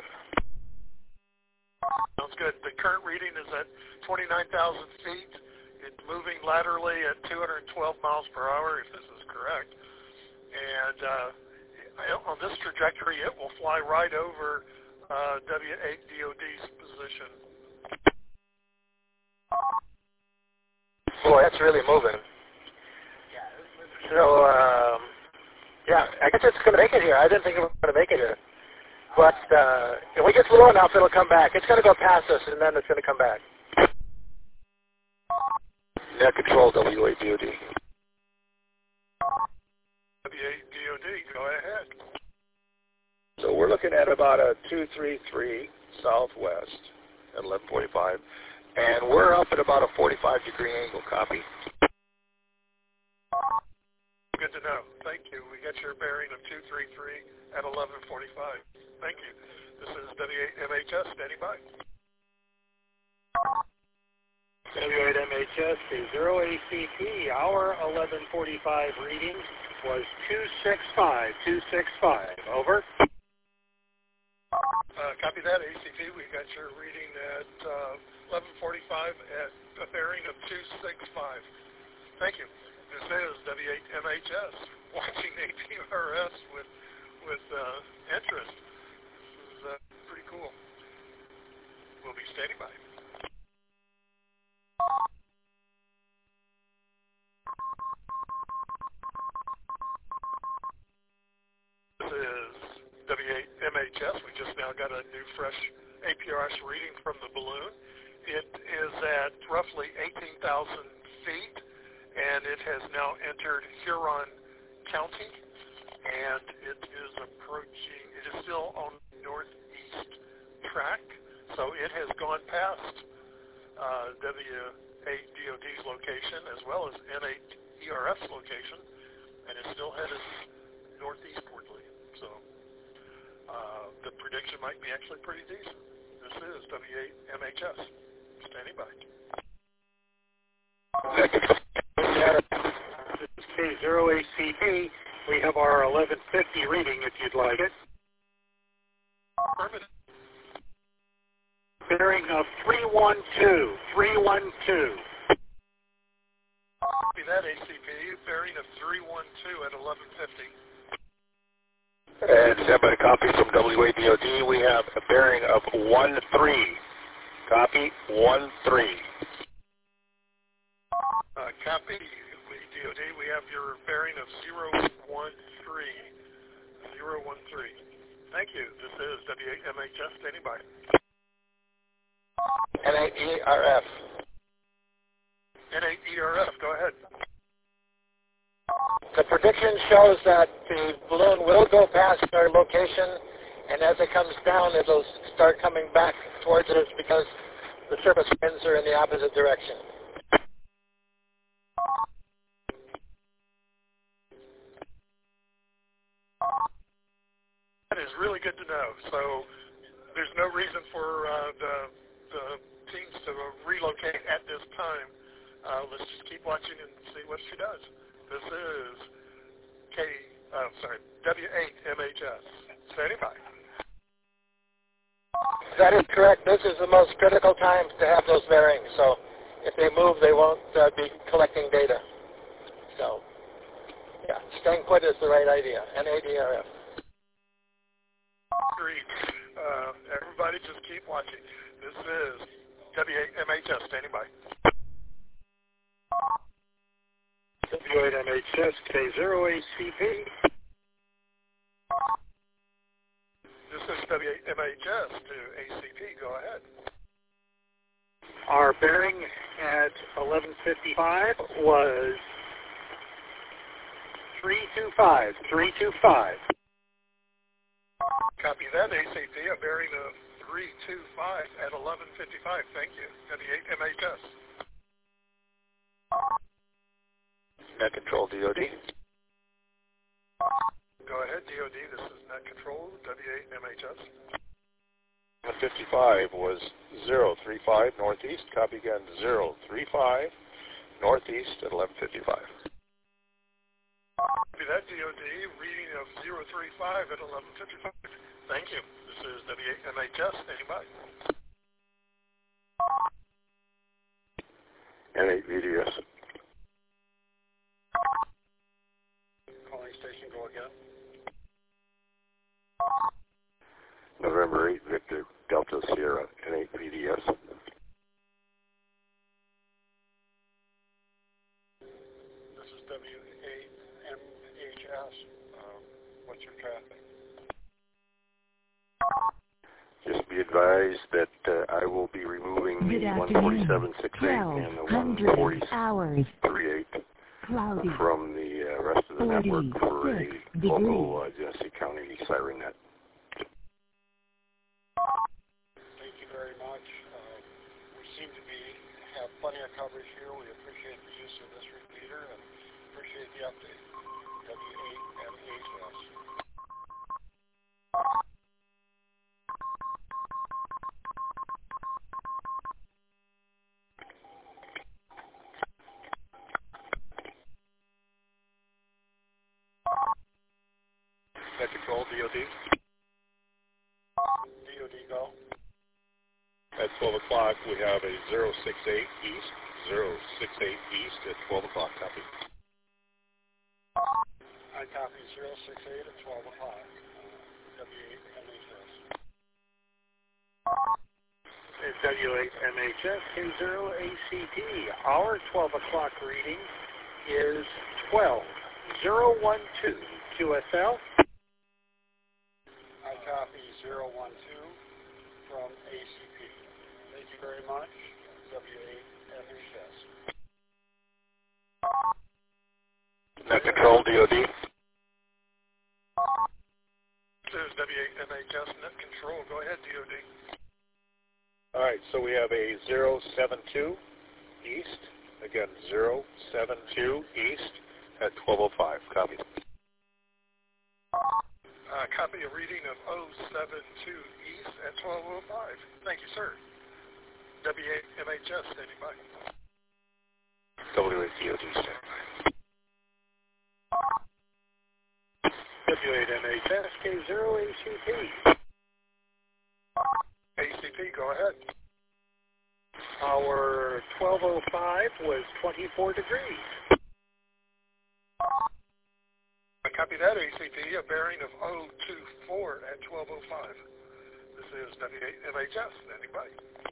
Sounds good. The current reading is at 29,000 feet. It's moving laterally at 212 miles per hour, if this is correct. And on this trajectory, it will fly right over W8 DOD's position. Boy, that's really moving. So, yeah, I guess it's going to make it here. I didn't think it was going to make it here. But if we get low enough, it'll come back. It's going to go past us, and then it's going to come back. Net control, W8 DOD. W8 DOD, go ahead. So we're looking at about a 233 southwest at 1145, and we're up at about a 45-degree angle. Copy. Good to know. Thank you. We got your bearing of 233 at 1145. Thank you. This is W8MHS, standing by. W8MHS to 0ACP. Our 1145 reading was 265. Over. Copy that, ACP. We got your reading at 1145 at a bearing of 265. Thank you. This is W8MHS, watching APRS with interest. This is pretty cool. We'll be standing by. This is W8MHS. We just now got a new fresh APRS reading from the balloon. It is at roughly 18,000 feet, and it has now entered Huron County, and it is approaching, it is still on northeast track, so it has gone past W8 DOD's location as well as N8 ERF's location, and is still headed northeastwardly. So the prediction might be actually pretty decent. This is W8MHS. Standing by. This is K0ACP. We have our 1150 reading if you'd like it. Affirmative. Bearing of 312. 312. Copy that, ACP. Bearing of 312 at 1150. And stand by to copy from W8 DOD. We have a bearing of 13. Copy, 13. Copy, DOD. We have your bearing of 013. 013. Thank you. This is W8MHS standing by. N8ERF. N8ERF, go ahead. The prediction shows that the balloon will go past our location, and as it comes down, it'll start coming back towards us because the surface winds are in the opposite direction. That is really good to know. So there's no reason for the teams to relocate at this time. Let's just keep watching and see what she does. This is W8MHS. Standing by. That is correct. This is the most critical time to have those bearings. So if they move, they won't be collecting data. So, yeah, staying put is the right idea. NADRF. Agreed. Everybody just keep watching. This is W8MHS. Standing by. W8MHS K0ACP. This is W8MHS to ACP. Go ahead. Our bearing at 11:55 was 325. 325. Copy that, ACP. A bearing of 325 at 11:55. Thank you. W8MHS. Net Control, DOD. Go ahead, DOD. This is Net Control, W8MHS. 11:55 was 035 northeast. Copy again, 035 northeast at 11:55. Copy that, DOD. Reading of 035 at 11:55. Thank you. This is W8MHS. Standing by. N8 VDS. Calling station, go again. November 8 Victor Delta Sierra N8 VDS. This is W8MHS. What's your traffic? Just be advised that I will be removing the 147.68 and the 140.38 from the rest of the network for a local Genesee County SirenNet. Thank you very much. We seem to have plenty of coverage here. We appreciate the use of this repeater and appreciate the update. W8MHS. Net Control, DOD. DOD, go. At 12 o'clock, we have a 068 east, 068 east at 12 o'clock. Copy. I copy 068 at 12 o'clock. W8MHS. It's W8MHS K0ACT. Our 12 o'clock reading is 12.012 QSL. I copy 012 from ACP. Thank you very much. W8MHS. Net Control, DOD. This is W8MHS Net Control. Go ahead, DOD. All right, so we have a 072 east. Again, 072 east at 12:05. Copy. Copy a reading of 072 east at 12:05. Thank you, sir. W8MHS standing by. W8DOD standing by. W8MHS K0ACP. ACP, go ahead. Our 12:05 was 24 degrees. I copy that, ACP, a bearing of 024 at 12:05. This is W8MHS, standing by.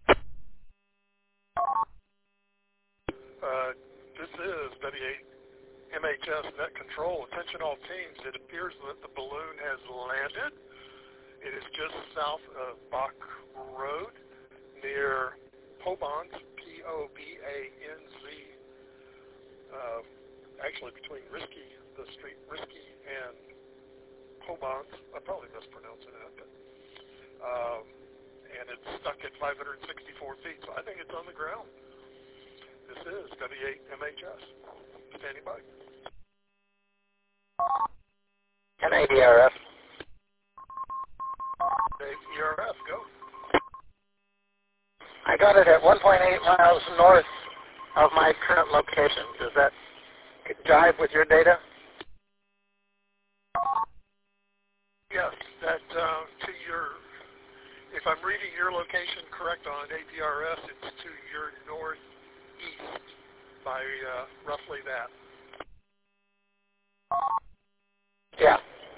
This is W8MHS Net Control. Attention all teams. It appears that the balloon has landed. It is just south of Bach Road near Pobanz, Pobanz, actually between the street Risky and Pobanz. I'm probably mispronouncing that, but and it's stuck at 564 feet, so I think it's on the ground. This is W8MHS. Standing by. NADRF. ERF, go. I got it at 1.8 miles north of my current location. Does that jive with your data? Yes, that to your, if I'm reading your location correct on APRS, it's to your northeast by roughly that. Yeah.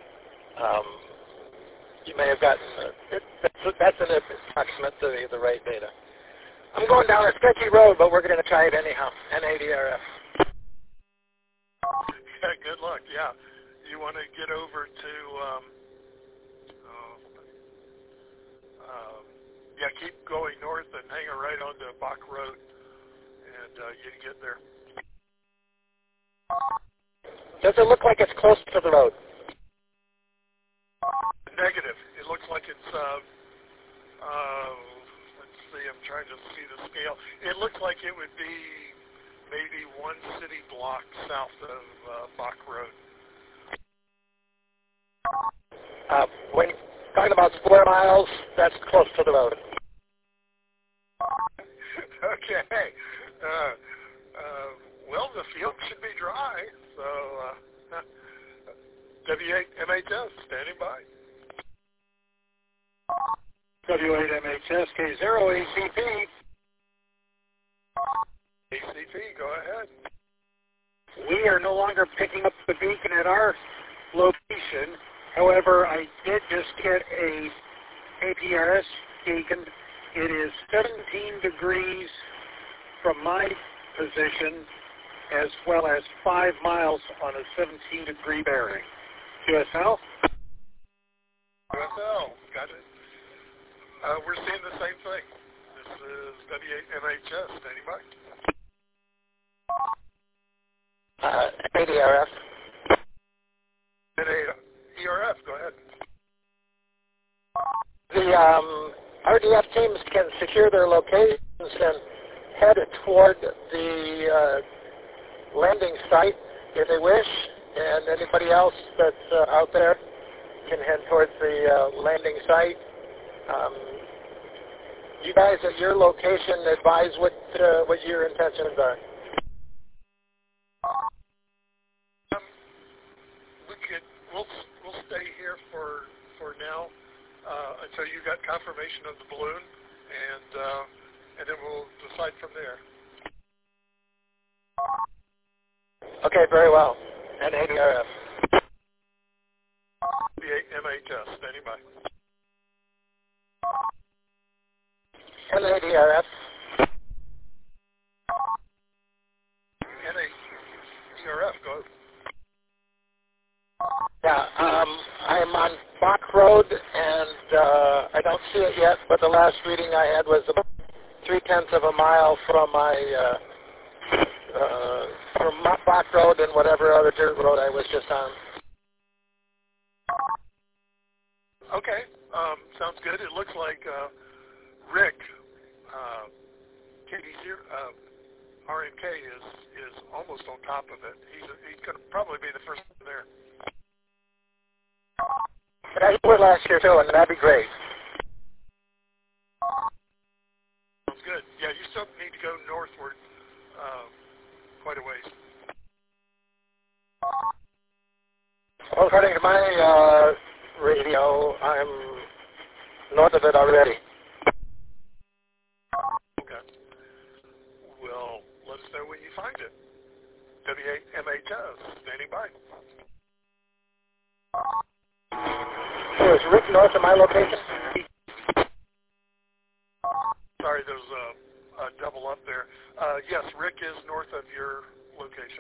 You may have gotten, that's an approximate to the right data. I'm going down a sketchy road, but we're going to try it anyhow. NADRF. Yeah, good luck. Yeah. You want to get over to Yeah, keep going north and hang a right onto Bach Road, and you can get there. Does it look like it's close to the road? Negative. It looks like it's, let's see, I'm trying to see the scale. It looks like it would be maybe one city block south of Bach Road. When talking about square miles, that's close to the road. Okay. Well, the field should be dry, so W8MHS, standing by. W8MHS, K0ACP. ACP, go ahead. We are no longer picking up the beacon at our location. However, I did just get a APRS beacon. It is 17 degrees from my position, as well as 5 miles on a 17-degree bearing. QSL? QSL, got it. We're seeing the same thing. This is W8MHS, standing by. ADRF. ERF, go ahead. The RDF teams can secure their locations and head toward the landing site if they wish, and anybody else that's out there can head towards the landing site. You guys at your location advise what your intentions are. We'll stay here for now until you got confirmation of the balloon, and then we'll decide from there. Okay, very well. And ADRF. W8MHS, standing by. And ADRF. NADRF, go. Yeah, I'm on Bach Road, and I don't see it yet, but the last reading I had was about 0.3 of a mile from from Bach Road and whatever other dirt road I was just on. Okay, sounds good. It looks like Rick, KD0, RMK is almost on top of it. He's going to probably be the first one there. Yeah, you were last year too, and that'd be great. Sounds good. Yeah, you still need to go northward quite a ways. Well, according to my radio, I'm north of it already. Okay. Well, let us know when you find it. W8MHS, standing by. So is Rick north of my location? Sorry, there's a double up there. Yes, Rick is north of your location.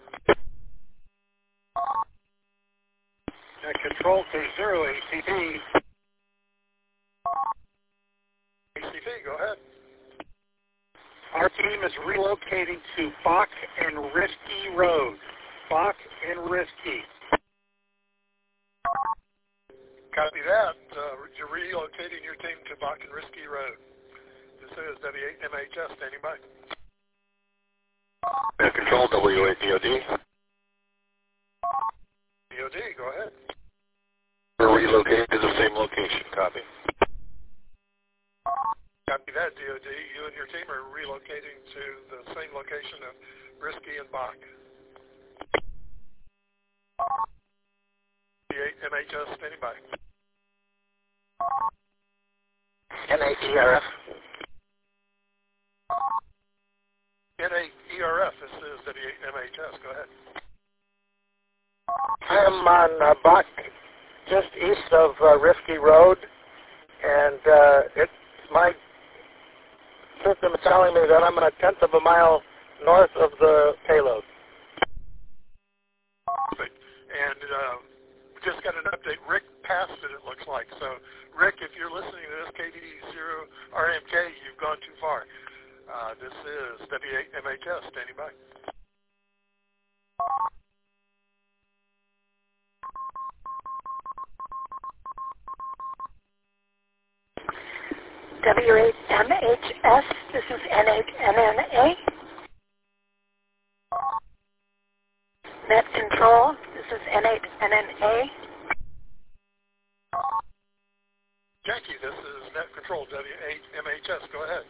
Control K0 ACP. ACP, go ahead. Our team is relocating to Bach and Risky Road. Bach and Risky. Copy that. You're relocating your team to Bach and Risky Road. This is W8MHS, standing by. Control W8DOD. DOD, go ahead. We're relocating to the same location. Copy. Copy that, DOD. You and your team are relocating to the same location of Risky and Bach. W8MHS, standing by. NADRF. NADRF, this is W8MHS. Go ahead. I am on Bach, just east of Risky Road, and my system is telling me that I'm a 1/10 of a mile north of the payload. And we just got an update. Rick passed it looks like. So Rick, if you're listening to this KD0RMK, you've gone too far. This is W8MHS, standing by. W8MHS, this is N8NNA. Net Control, this is N8NNA. Jackie, this is Net Control, W8MHS. Go ahead.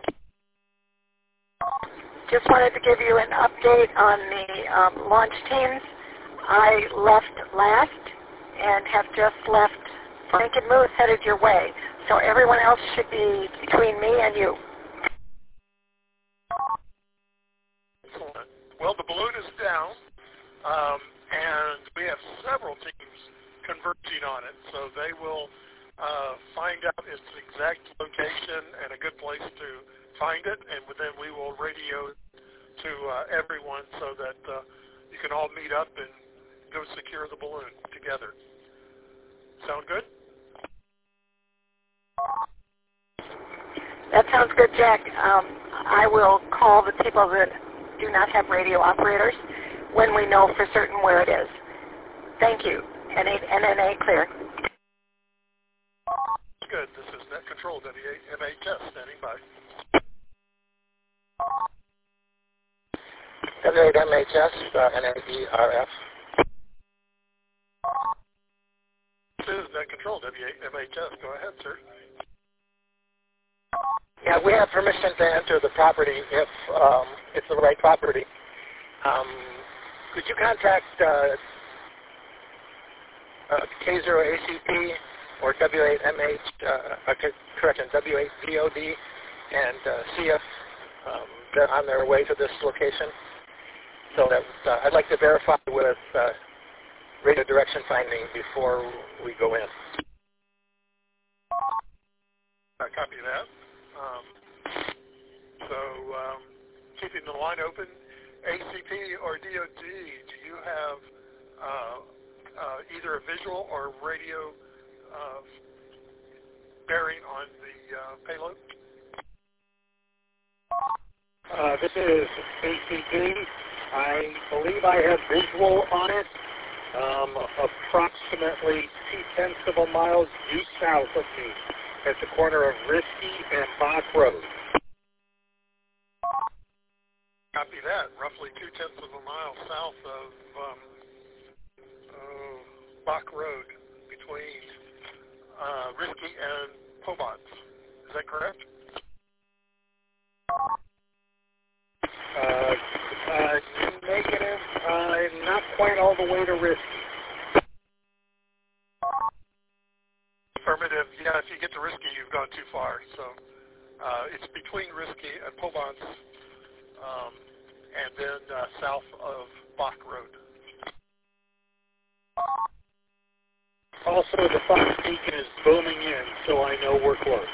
Just wanted to give you an update on the launch teams. I left last and have just left. Frank and Moose headed your way. So everyone else should be between me and you. Excellent. Well, the balloon is down, and we have several teams converging on it. So they will find out its exact location and a good place to find it, and then we will radio to everyone so that you can all meet up and go secure the balloon together. Sound good? That sounds good, Jack. I will call the people that do not have radio operators when we know for certain where it is. Thank you. N8NNA clear. Good. This is Net Control, W8MHS, standing by. W8MHS, NADRF. This is Net Control, W8MHS. Go ahead, sir. Yeah, we have permission to enter the property if it's the right property. Could you contact K0ACP or W8MH, W8DOD, and see if they're on their way to this location? So that I'd like to verify with radio direction finding before we go in. I copy that. Keeping the line open, ACP or DOD, do you have either a visual or radio bearing on the payload? This is ACP. I believe I have visual on it. Approximately 0.2 of a mile due south of me at the corner of Risky and Bach Road. Copy that. Roughly 0.2 of a mile south of Bach Road between Risky and Pobons. Is that correct? Negative. Not quite all the way to Risky. Affirmative. Yeah, if you get to Risky, you've gone too far. So it's between Risky and Pobons, and then south of Bach Road. Also, the Fox beacon is booming in, so I know we're close.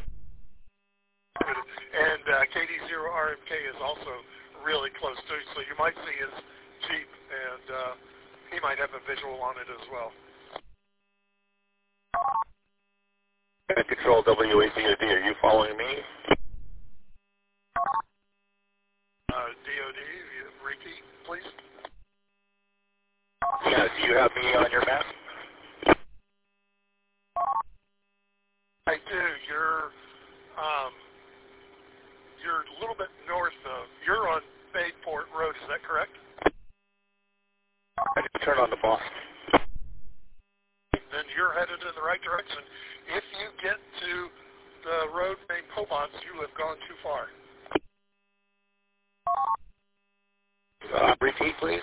And KD0RMK is also really close too, so you might see his Jeep, and he might have a visual on it as well. Control W8DOD, are you following me? DOD, Ricky, please. Yeah, do you have me on your map? I do. You're a little bit north of. You're on Bayport Road. Is that correct? I didn't turn on the box. Then you're headed in the right direction. If you get to the road named Pobons, you have gone too far. Repeat, please.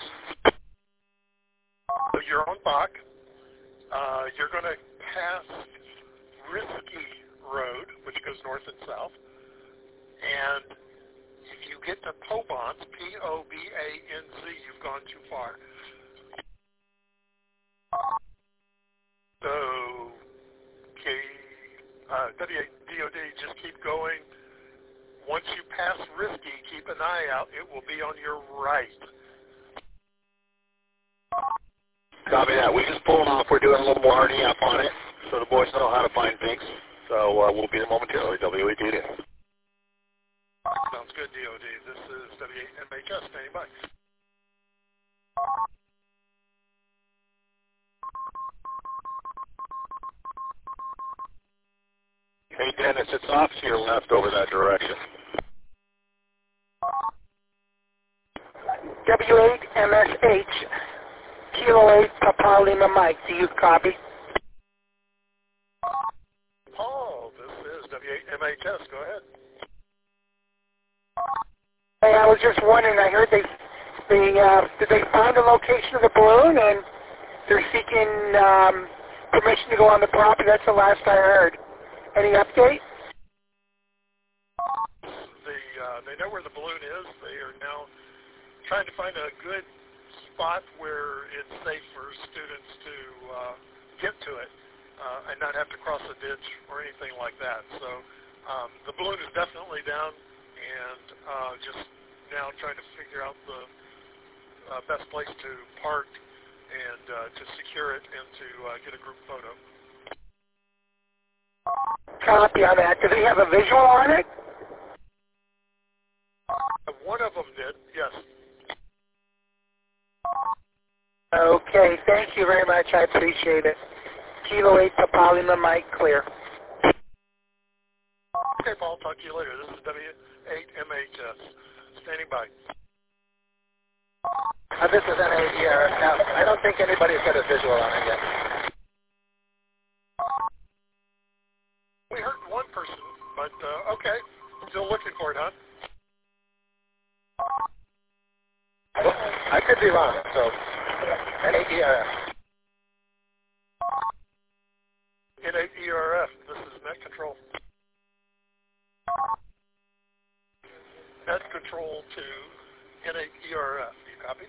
So you're on Bach. You're going to pass Risky Road, which goes north and south. And if you get to Pobons, P-O-B-A-N-Z, you've gone too far. So, W8DOD, just keep going. Once you pass Risky, keep an eye out. It will be on your right. Copy that. We just pulled off. We're doing a little more hardening up on it. so the boys know how to find things. So we'll be there momentarily. WATD. Sounds good, DOD. This is W8MHS standing by. Hey, Dennis, it's off to your left over that direction. W8MSH, Kilo 8, Papa Lima Mike. Do you copy? Paul, this is W8MHS. Go ahead. Hey, I was just wondering, I heard did they find the location of the balloon and they're seeking permission to go on the property? That's the last I heard. Any update? They know where the balloon is. They are now trying to find a good spot where it's safe for students to get to it and not have to cross a ditch or anything like that. So the balloon is definitely down, and just now trying to figure out the best place to park and to secure it and to get a group photo. Copy on that. Do they have a visual on it? One of them did, yes. Okay, thank you very much. I appreciate it. Kilo 8, Papa Lima Mike, clear. Okay, Paul, talk to you later. This is W8MHS. Standing by. This is NADR. Now, I don't think anybody's got a visual on it yet. We heard one person, but okay. Still looking for it, huh? Well, I could be wrong, so NADRF. N8ERF. This is Net Control. Net Control to N8ERF. Do you copy?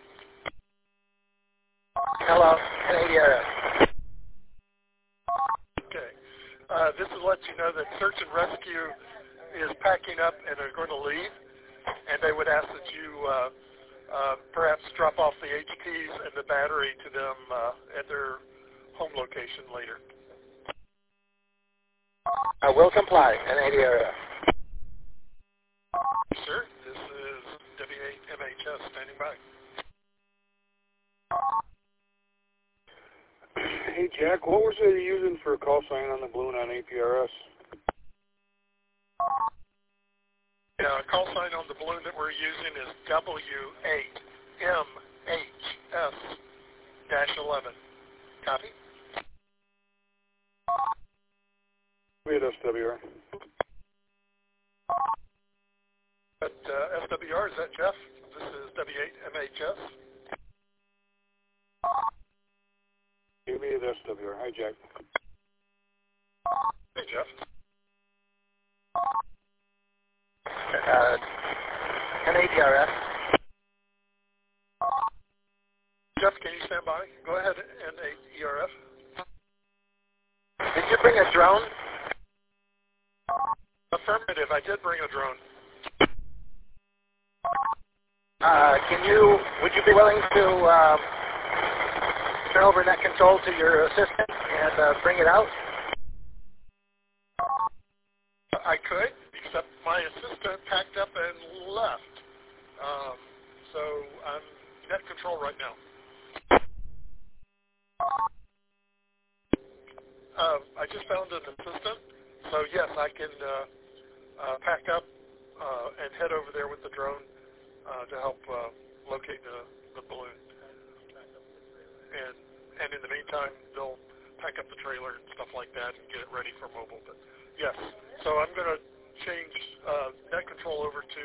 Hello, NADRF. Okay. This is to let you know that search and rescue is packing up and are going to leave, and they would ask that you perhaps drop off the HPs and the battery to them at their home location later. I will comply, NADRF. Sir, this is W8MHS standing by. Hey, Jack, what was they using for a call sign on the balloon on APRS? Yeah, call sign on the balloon that we're using is W8MHS-11. Copy? We had SWR. But SWR, is that Jeff? This is W8MHS. Give me the SWR. Hi, Jack. Hey, Jeff. NADRF. Jeff, can you stand by? Go ahead, N8ERF. Did you bring a drone? Affirmative, I did bring a drone. Would you be willing to turn over net control to your assistant and bring it out? I could, except my assistant packed up and left. So I'm net control right now. I just found an assistant, so yes, I can pack up and head over there with the drone to help locate the balloon. And in the meantime, they'll pack up the trailer and stuff like that and get it ready for mobile. But yes, so I'm going to change net control over to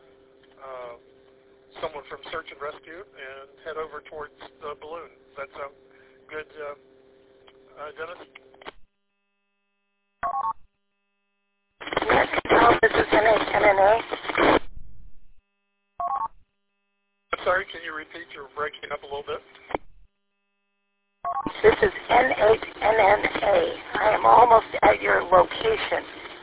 someone from search and rescue and head over towards the balloon. Does that sound good, Dennis? This is NNA. I'm sorry, can you repeat? You're breaking up a little bit. This is N8NNA. I am almost at your location.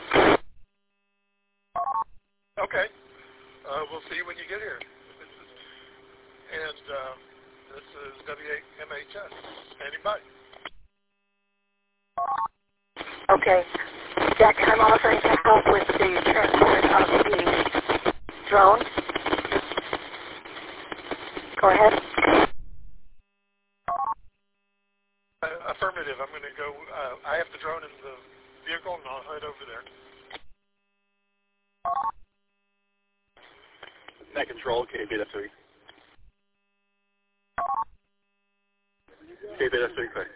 Okay. We'll see you when you get here. And this is W8MHS. Standing by. Okay. Jack, I'm offering to help with the transport of the drone. Go ahead. Affirmative. I'm going to go. I have the drone in the vehicle, and I'll head over there. Net control, KBS3. KBS3, clear.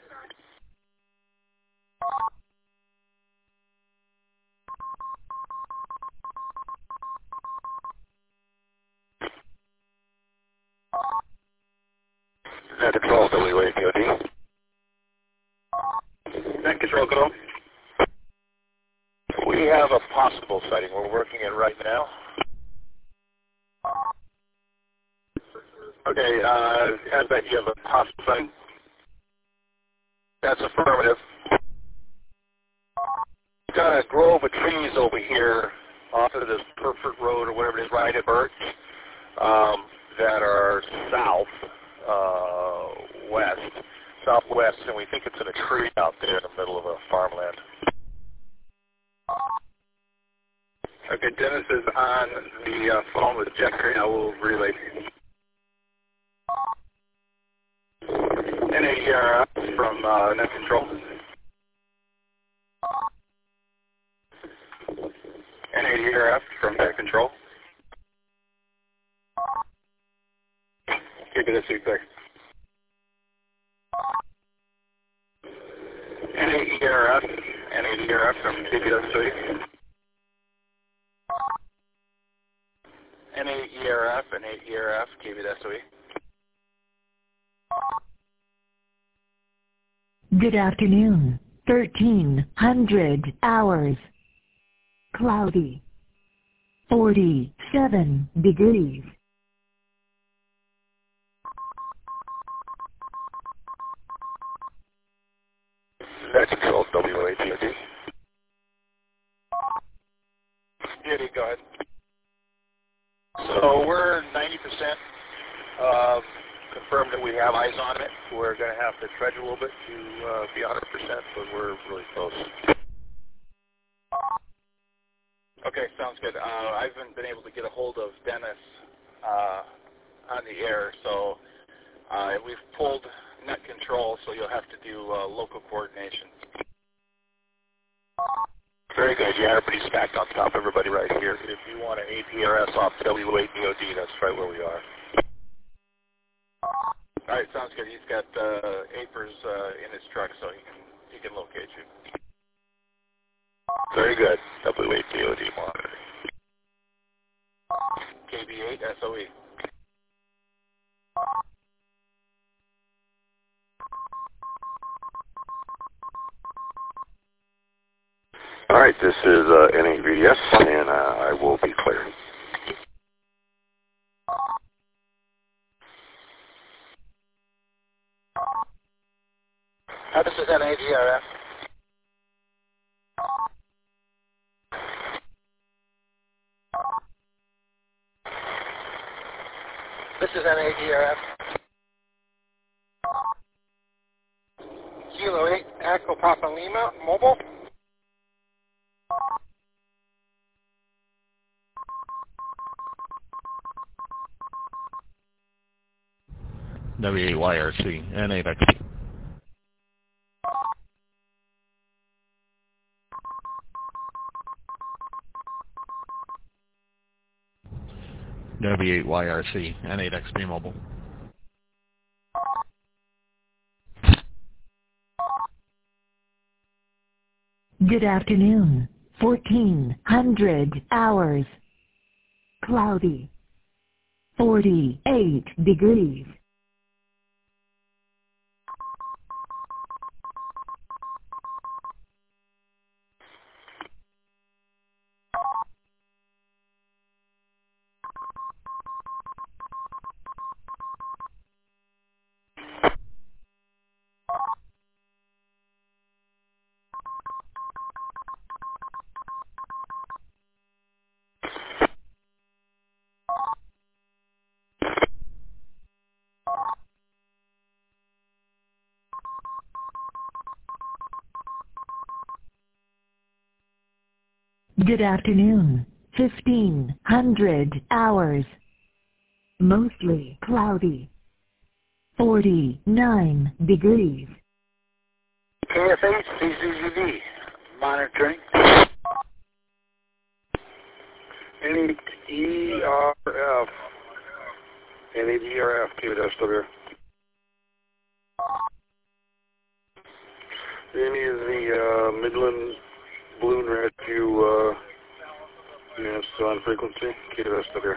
Net control, WAPOD. Net control, go. We have a possible sighting. We're working it right now. Okay, as that you have a possible sighting? That's affirmative. We've got a grove of trees over here off of this Perfect Road or whatever it is, right at Birch, that are southwest, and we think it's in a tree out there in the middle of a farmland. Okay, Dennis is on the phone with Jack right now. We'll relay. NADR from Net Control. NADRF from Net Control. Keep it a suit there. NADRF from KBS3. NAERF and AERF, KBS3. Good afternoon. 1300 hours. Cloudy. 47 degrees. Net control, WAPOD. Beauty, go ahead. So we're 90% confirmed that we have eyes on it. We're going to have to trudge a little bit to be 100%, but we're really close. Okay, sounds good. I haven't been able to get a hold of Dennis on the air, so we've pulled net control, so you'll have to do local coordination. Very good. You are pretty stacked on top of everybody right here. If you want an APRS off WAPOD, that's right where we are. All right, sounds good. He's got APRS in his truck, so he can locate you. Very good. WAPOD monitoring. KB8 SOE. All right, this is NAVDS, and I will be clear. This is NADRF. This is NADRF. Kilo 8, Echo Papa Lima, mobile. W8YRC, N8XP. W8YRC, N8XP mobile. Good afternoon. 1400 hours. Cloudy. 48 degrees. Good afternoon. 1500 hours. Mostly cloudy. 49 degrees. KFH, CCGV, monitoring. NEDRF. NEDRF, KWSW. Any is the Midland Balloon Rescue units on frequency, KWSW.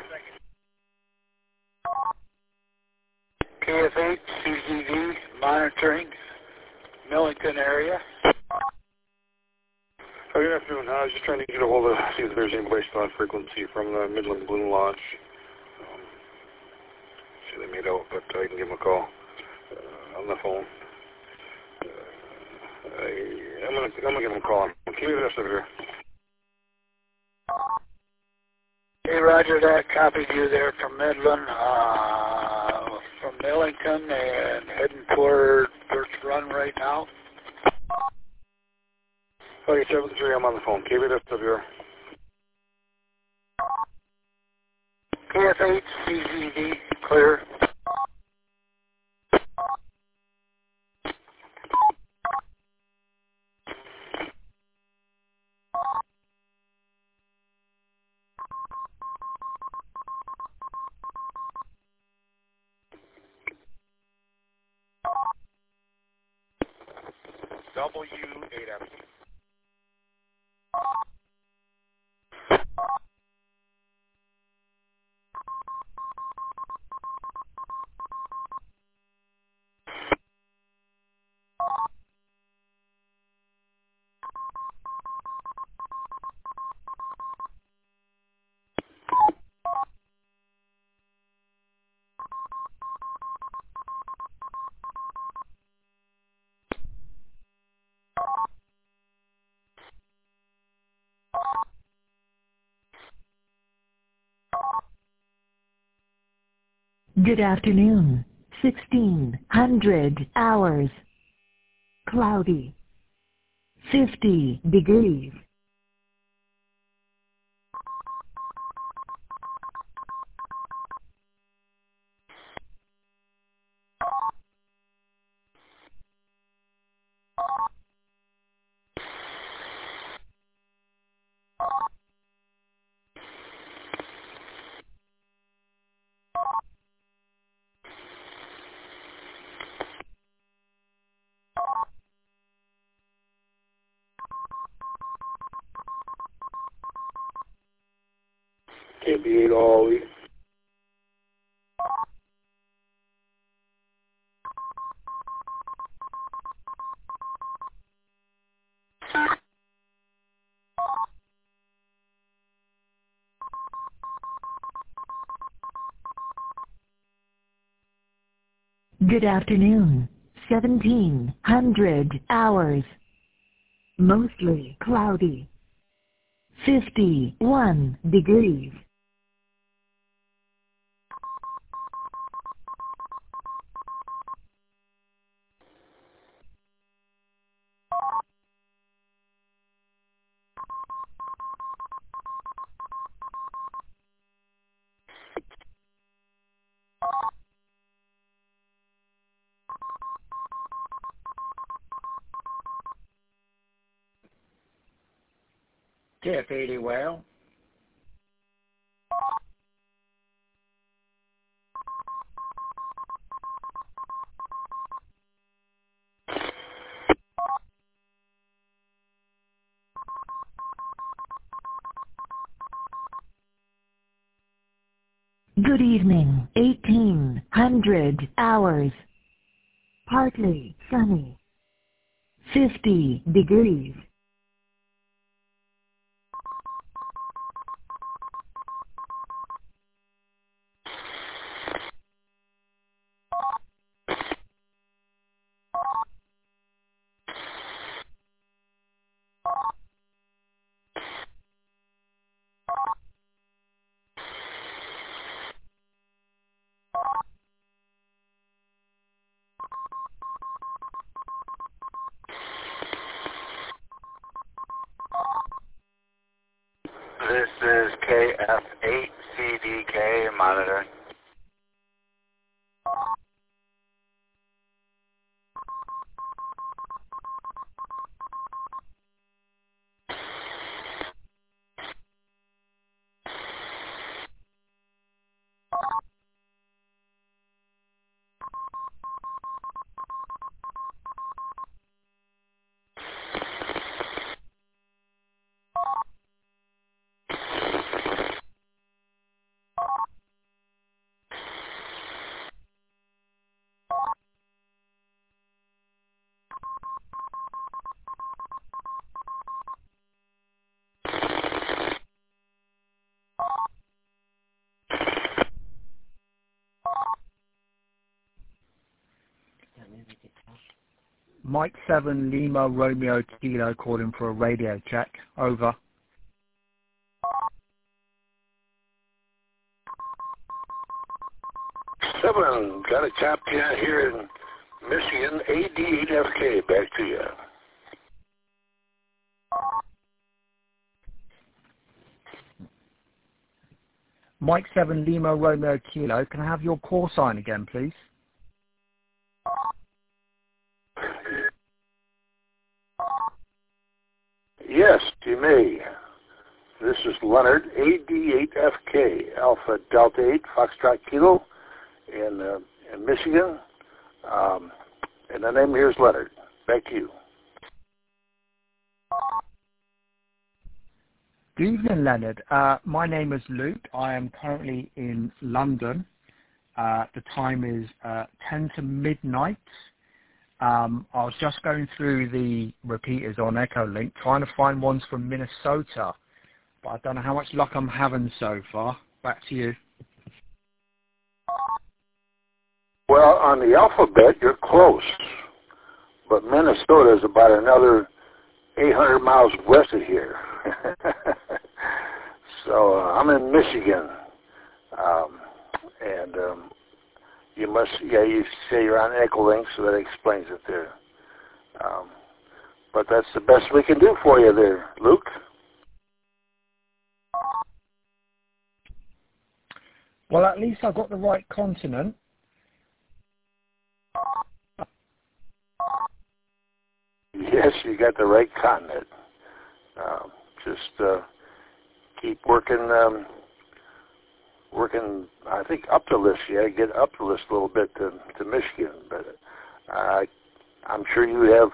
KFH, CCV, monitoring, Millington area. Good afternoon. I was just trying to get a hold of, see if there's any waste on frequency from the Midland Balloon launch. See, they made out, but I can give them a call on the phone. I'm gonna give them a call. Keep it up here. Hey, roger that. Copied you there from Midland, from Millington, and heading toward Birch Run right now. Okay, 7-3, I'm on the phone. Keep it up here. KFH, CZD, clear. W8M. Good afternoon. 1600 hours. Cloudy. 50 degrees. Can't be 8 all week. Good afternoon. 1700 hours. Mostly cloudy. 51 degrees. KF80 well. Good evening. 1800 hours. Partly sunny. 50 degrees. This is KF8CDK monitoring. Mike 7 Lima Romeo Kilo calling for a radio check. Over. Seven, got a top 10 here in Michigan, AD8FK, back to you. Mike 7 Lima Romeo Kilo, can I have your call sign again, please? Yes, you may. This is Leonard, AD8FK, Alpha Delta 8, Foxtrot Kilo, in Michigan. And the name here is Leonard. Back to you. Good evening, Leonard. My name is Luke. I am currently in London. The time is 10 to midnight. I was just going through the repeaters on Echolink, trying to find ones from Minnesota, but I don't know how much luck I'm having so far. Back to you. Well, on the alphabet, you're close, but Minnesota is about another 800 miles west of here. So I'm in Michigan, and you say you're on Echolink, so that explains it there. But that's the best we can do for you there, Luke. Well, at least I got the right continent. Yes, you got the right continent. Just keep working, I think, up the list. You got to get up the list a little bit to Michigan. But I'm sure you have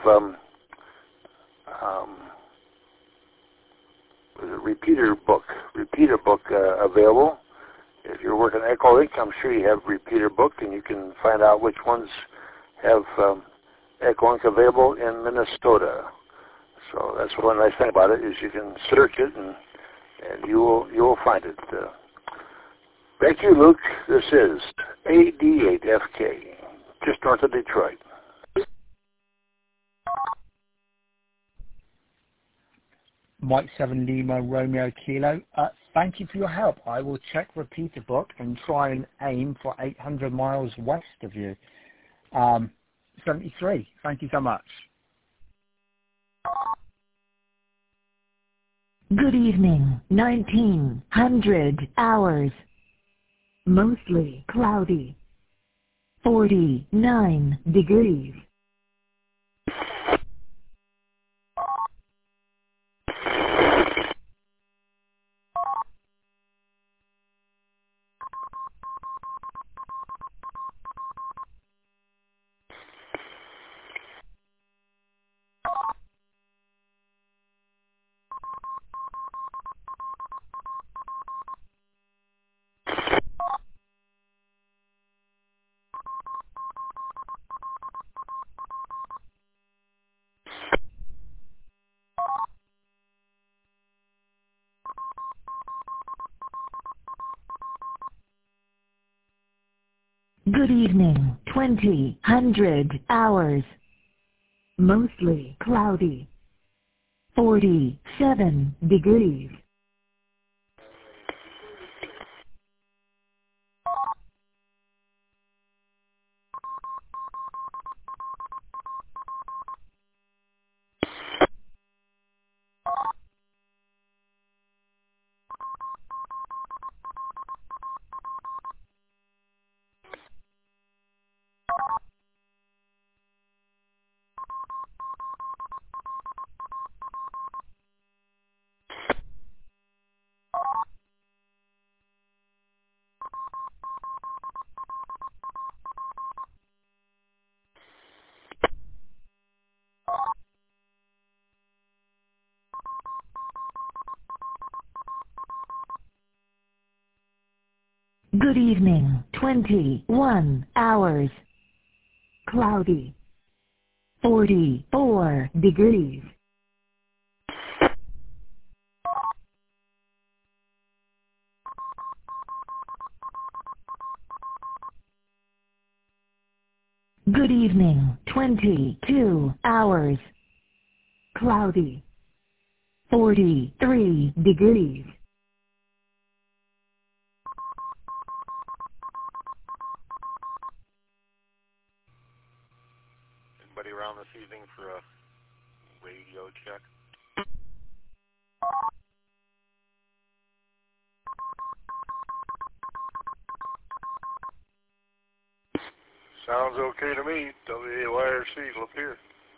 repeater book available. If you're working Echolink, I'm sure you have repeater book, and you can find out which ones have Echolink available in Minnesota. So that's one nice thing about it, is you can search it and you will find it. Thank you, Luke. This is AD8FK, just north of Detroit. Mike 7 Lima Romeo Kilo. Thank you for your help. I will check repeater book and try and aim for 800 miles west of you. 73. Thank you so much. Good evening. 1900 hours. Mostly cloudy. 49 degrees. Good evening. 2000 hours. Mostly cloudy. 47 degrees. Good evening, 21 hours. Cloudy. 44 degrees. Good evening, 22 hours. Cloudy. 43 degrees. Anybody around this evening for a radio check? Sounds okay to me. WAYRC, Lapeer.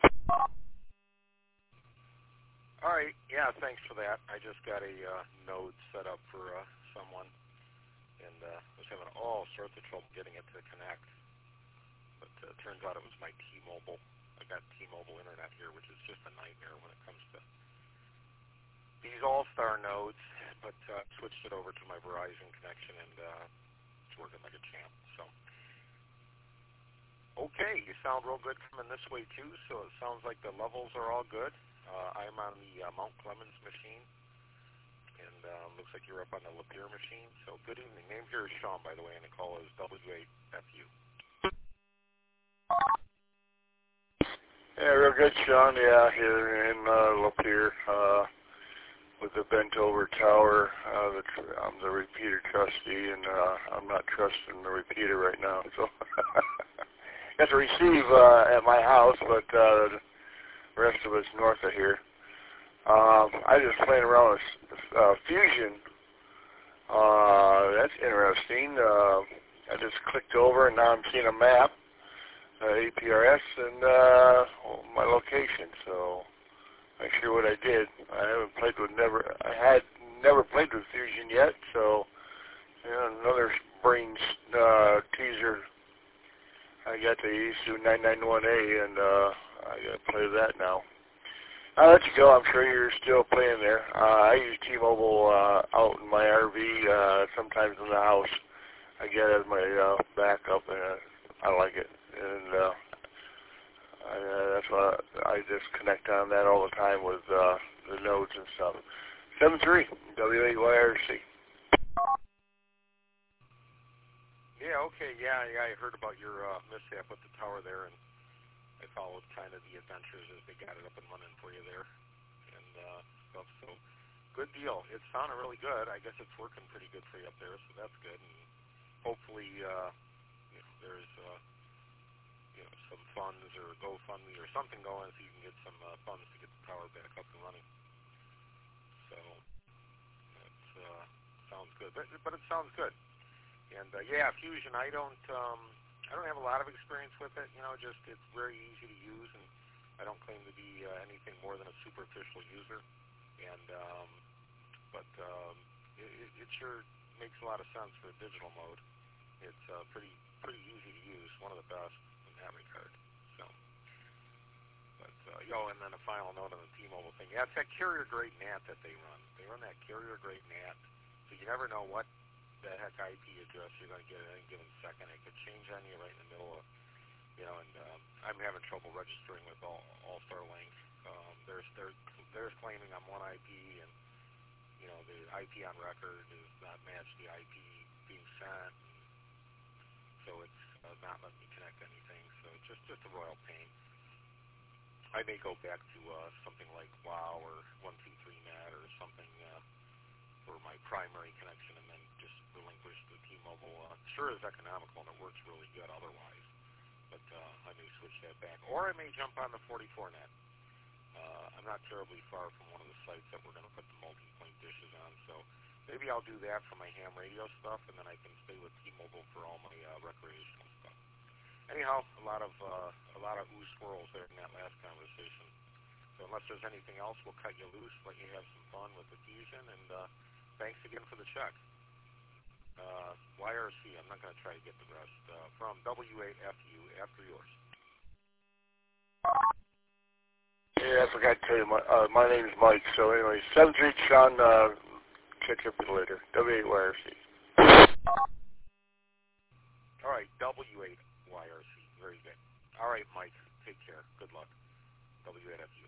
All right, yeah, thanks for that. I just got a node set up for someone, and was having all sorts of trouble getting it to connect. But it turns out it was my T-Mobile. I got T-Mobile internet here, which is just a nightmare when it comes to these all-star nodes. But switched it over to my Verizon connection, and it's working like a champ. So, okay, you sound real good coming this way too. So it sounds like the levels are all good. I'm on the Mount Clemens machine, and looks like you're up on the Lapeer machine. So good evening. Name here is Sean, by the way, and the call is W8FU. Yeah, real good, Sean. Yeah, here in Lapeer with the bent-over tower. I'm the repeater trustee, and I'm not trusting the repeater right now. So got to receive at my house, but the rest of it's north of here. I just playing around with Fusion. That's interesting. I just clicked over, and now I'm seeing a map, APRS, and my location. So not sure what I did. I had never played with Fusion yet. So another brain teaser. I got the ESU 991A, and I got to play that now. I'll let you go. I'm sure you're still playing there. I use T-Mobile out in my RV, sometimes in the house. I get it as my backup, and I like it. And that's why I just connect on that all the time with the nodes and stuff. 7-3, W8YRC. Yeah, okay, yeah, I heard about your mishap with the tower there, and I followed kind of the adventures as they got it up and running for you there, and stuff, so good deal. It sounded really good. I guess it's working pretty good for you up there, so that's good, and hopefully there's some funds or GoFundMe or something going so you can get some funds to get the tower back up and running. So that sounds good, but it sounds good. And yeah, Fusion, I don't have a lot of experience with it. Just it's very easy to use, and I don't claim to be anything more than a superficial user. And but it sure makes a lot of sense for a digital mode. It's pretty easy to use, one of the best in that regard. So, but and then a final note on the T-Mobile thing. Yeah, it's that carrier-grade NAT that they run. They run that carrier-grade NAT, so you never know what the heck IP address you're going to get at any given second. It could change on you right in the middle of, and I'm having trouble registering with All-Star Link. They're claiming I'm one IP, and the IP on record does not match the IP being sent, so it's not letting me connect anything. So it's just a royal pain. I may go back to something like WOW or 123net or something for my primary connection, and then just relinquish the T-Mobile. Sure is economical, and it works really good otherwise, but I may switch that back. Or I may jump on the 44net. I'm not terribly far from one of the sites that we're going to put the multi-point dishes on, so maybe I'll do that for my ham radio stuff, and then I can stay with T-Mobile for all my recreational stuff. Anyhow, a lot of ooh swirls there in that last conversation. So unless there's anything else, we'll cut you loose, let you have some fun with the Fusion, and thanks again for the check. YRC, I'm not going to try to get the rest. From W8FU, after yours. Yeah, I forgot to tell you, my name is Mike. So anyway, 7-3, Sean, catch up with you later. W8YRC. right, W8YRC. Very good. All right, Mike. Take care. Good luck. W8FU.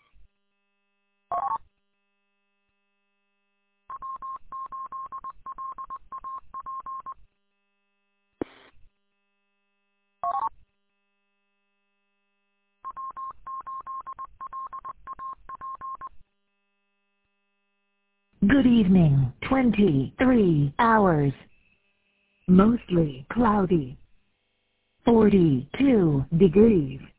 Good evening, 23 hours. Mostly cloudy. 42 degrees.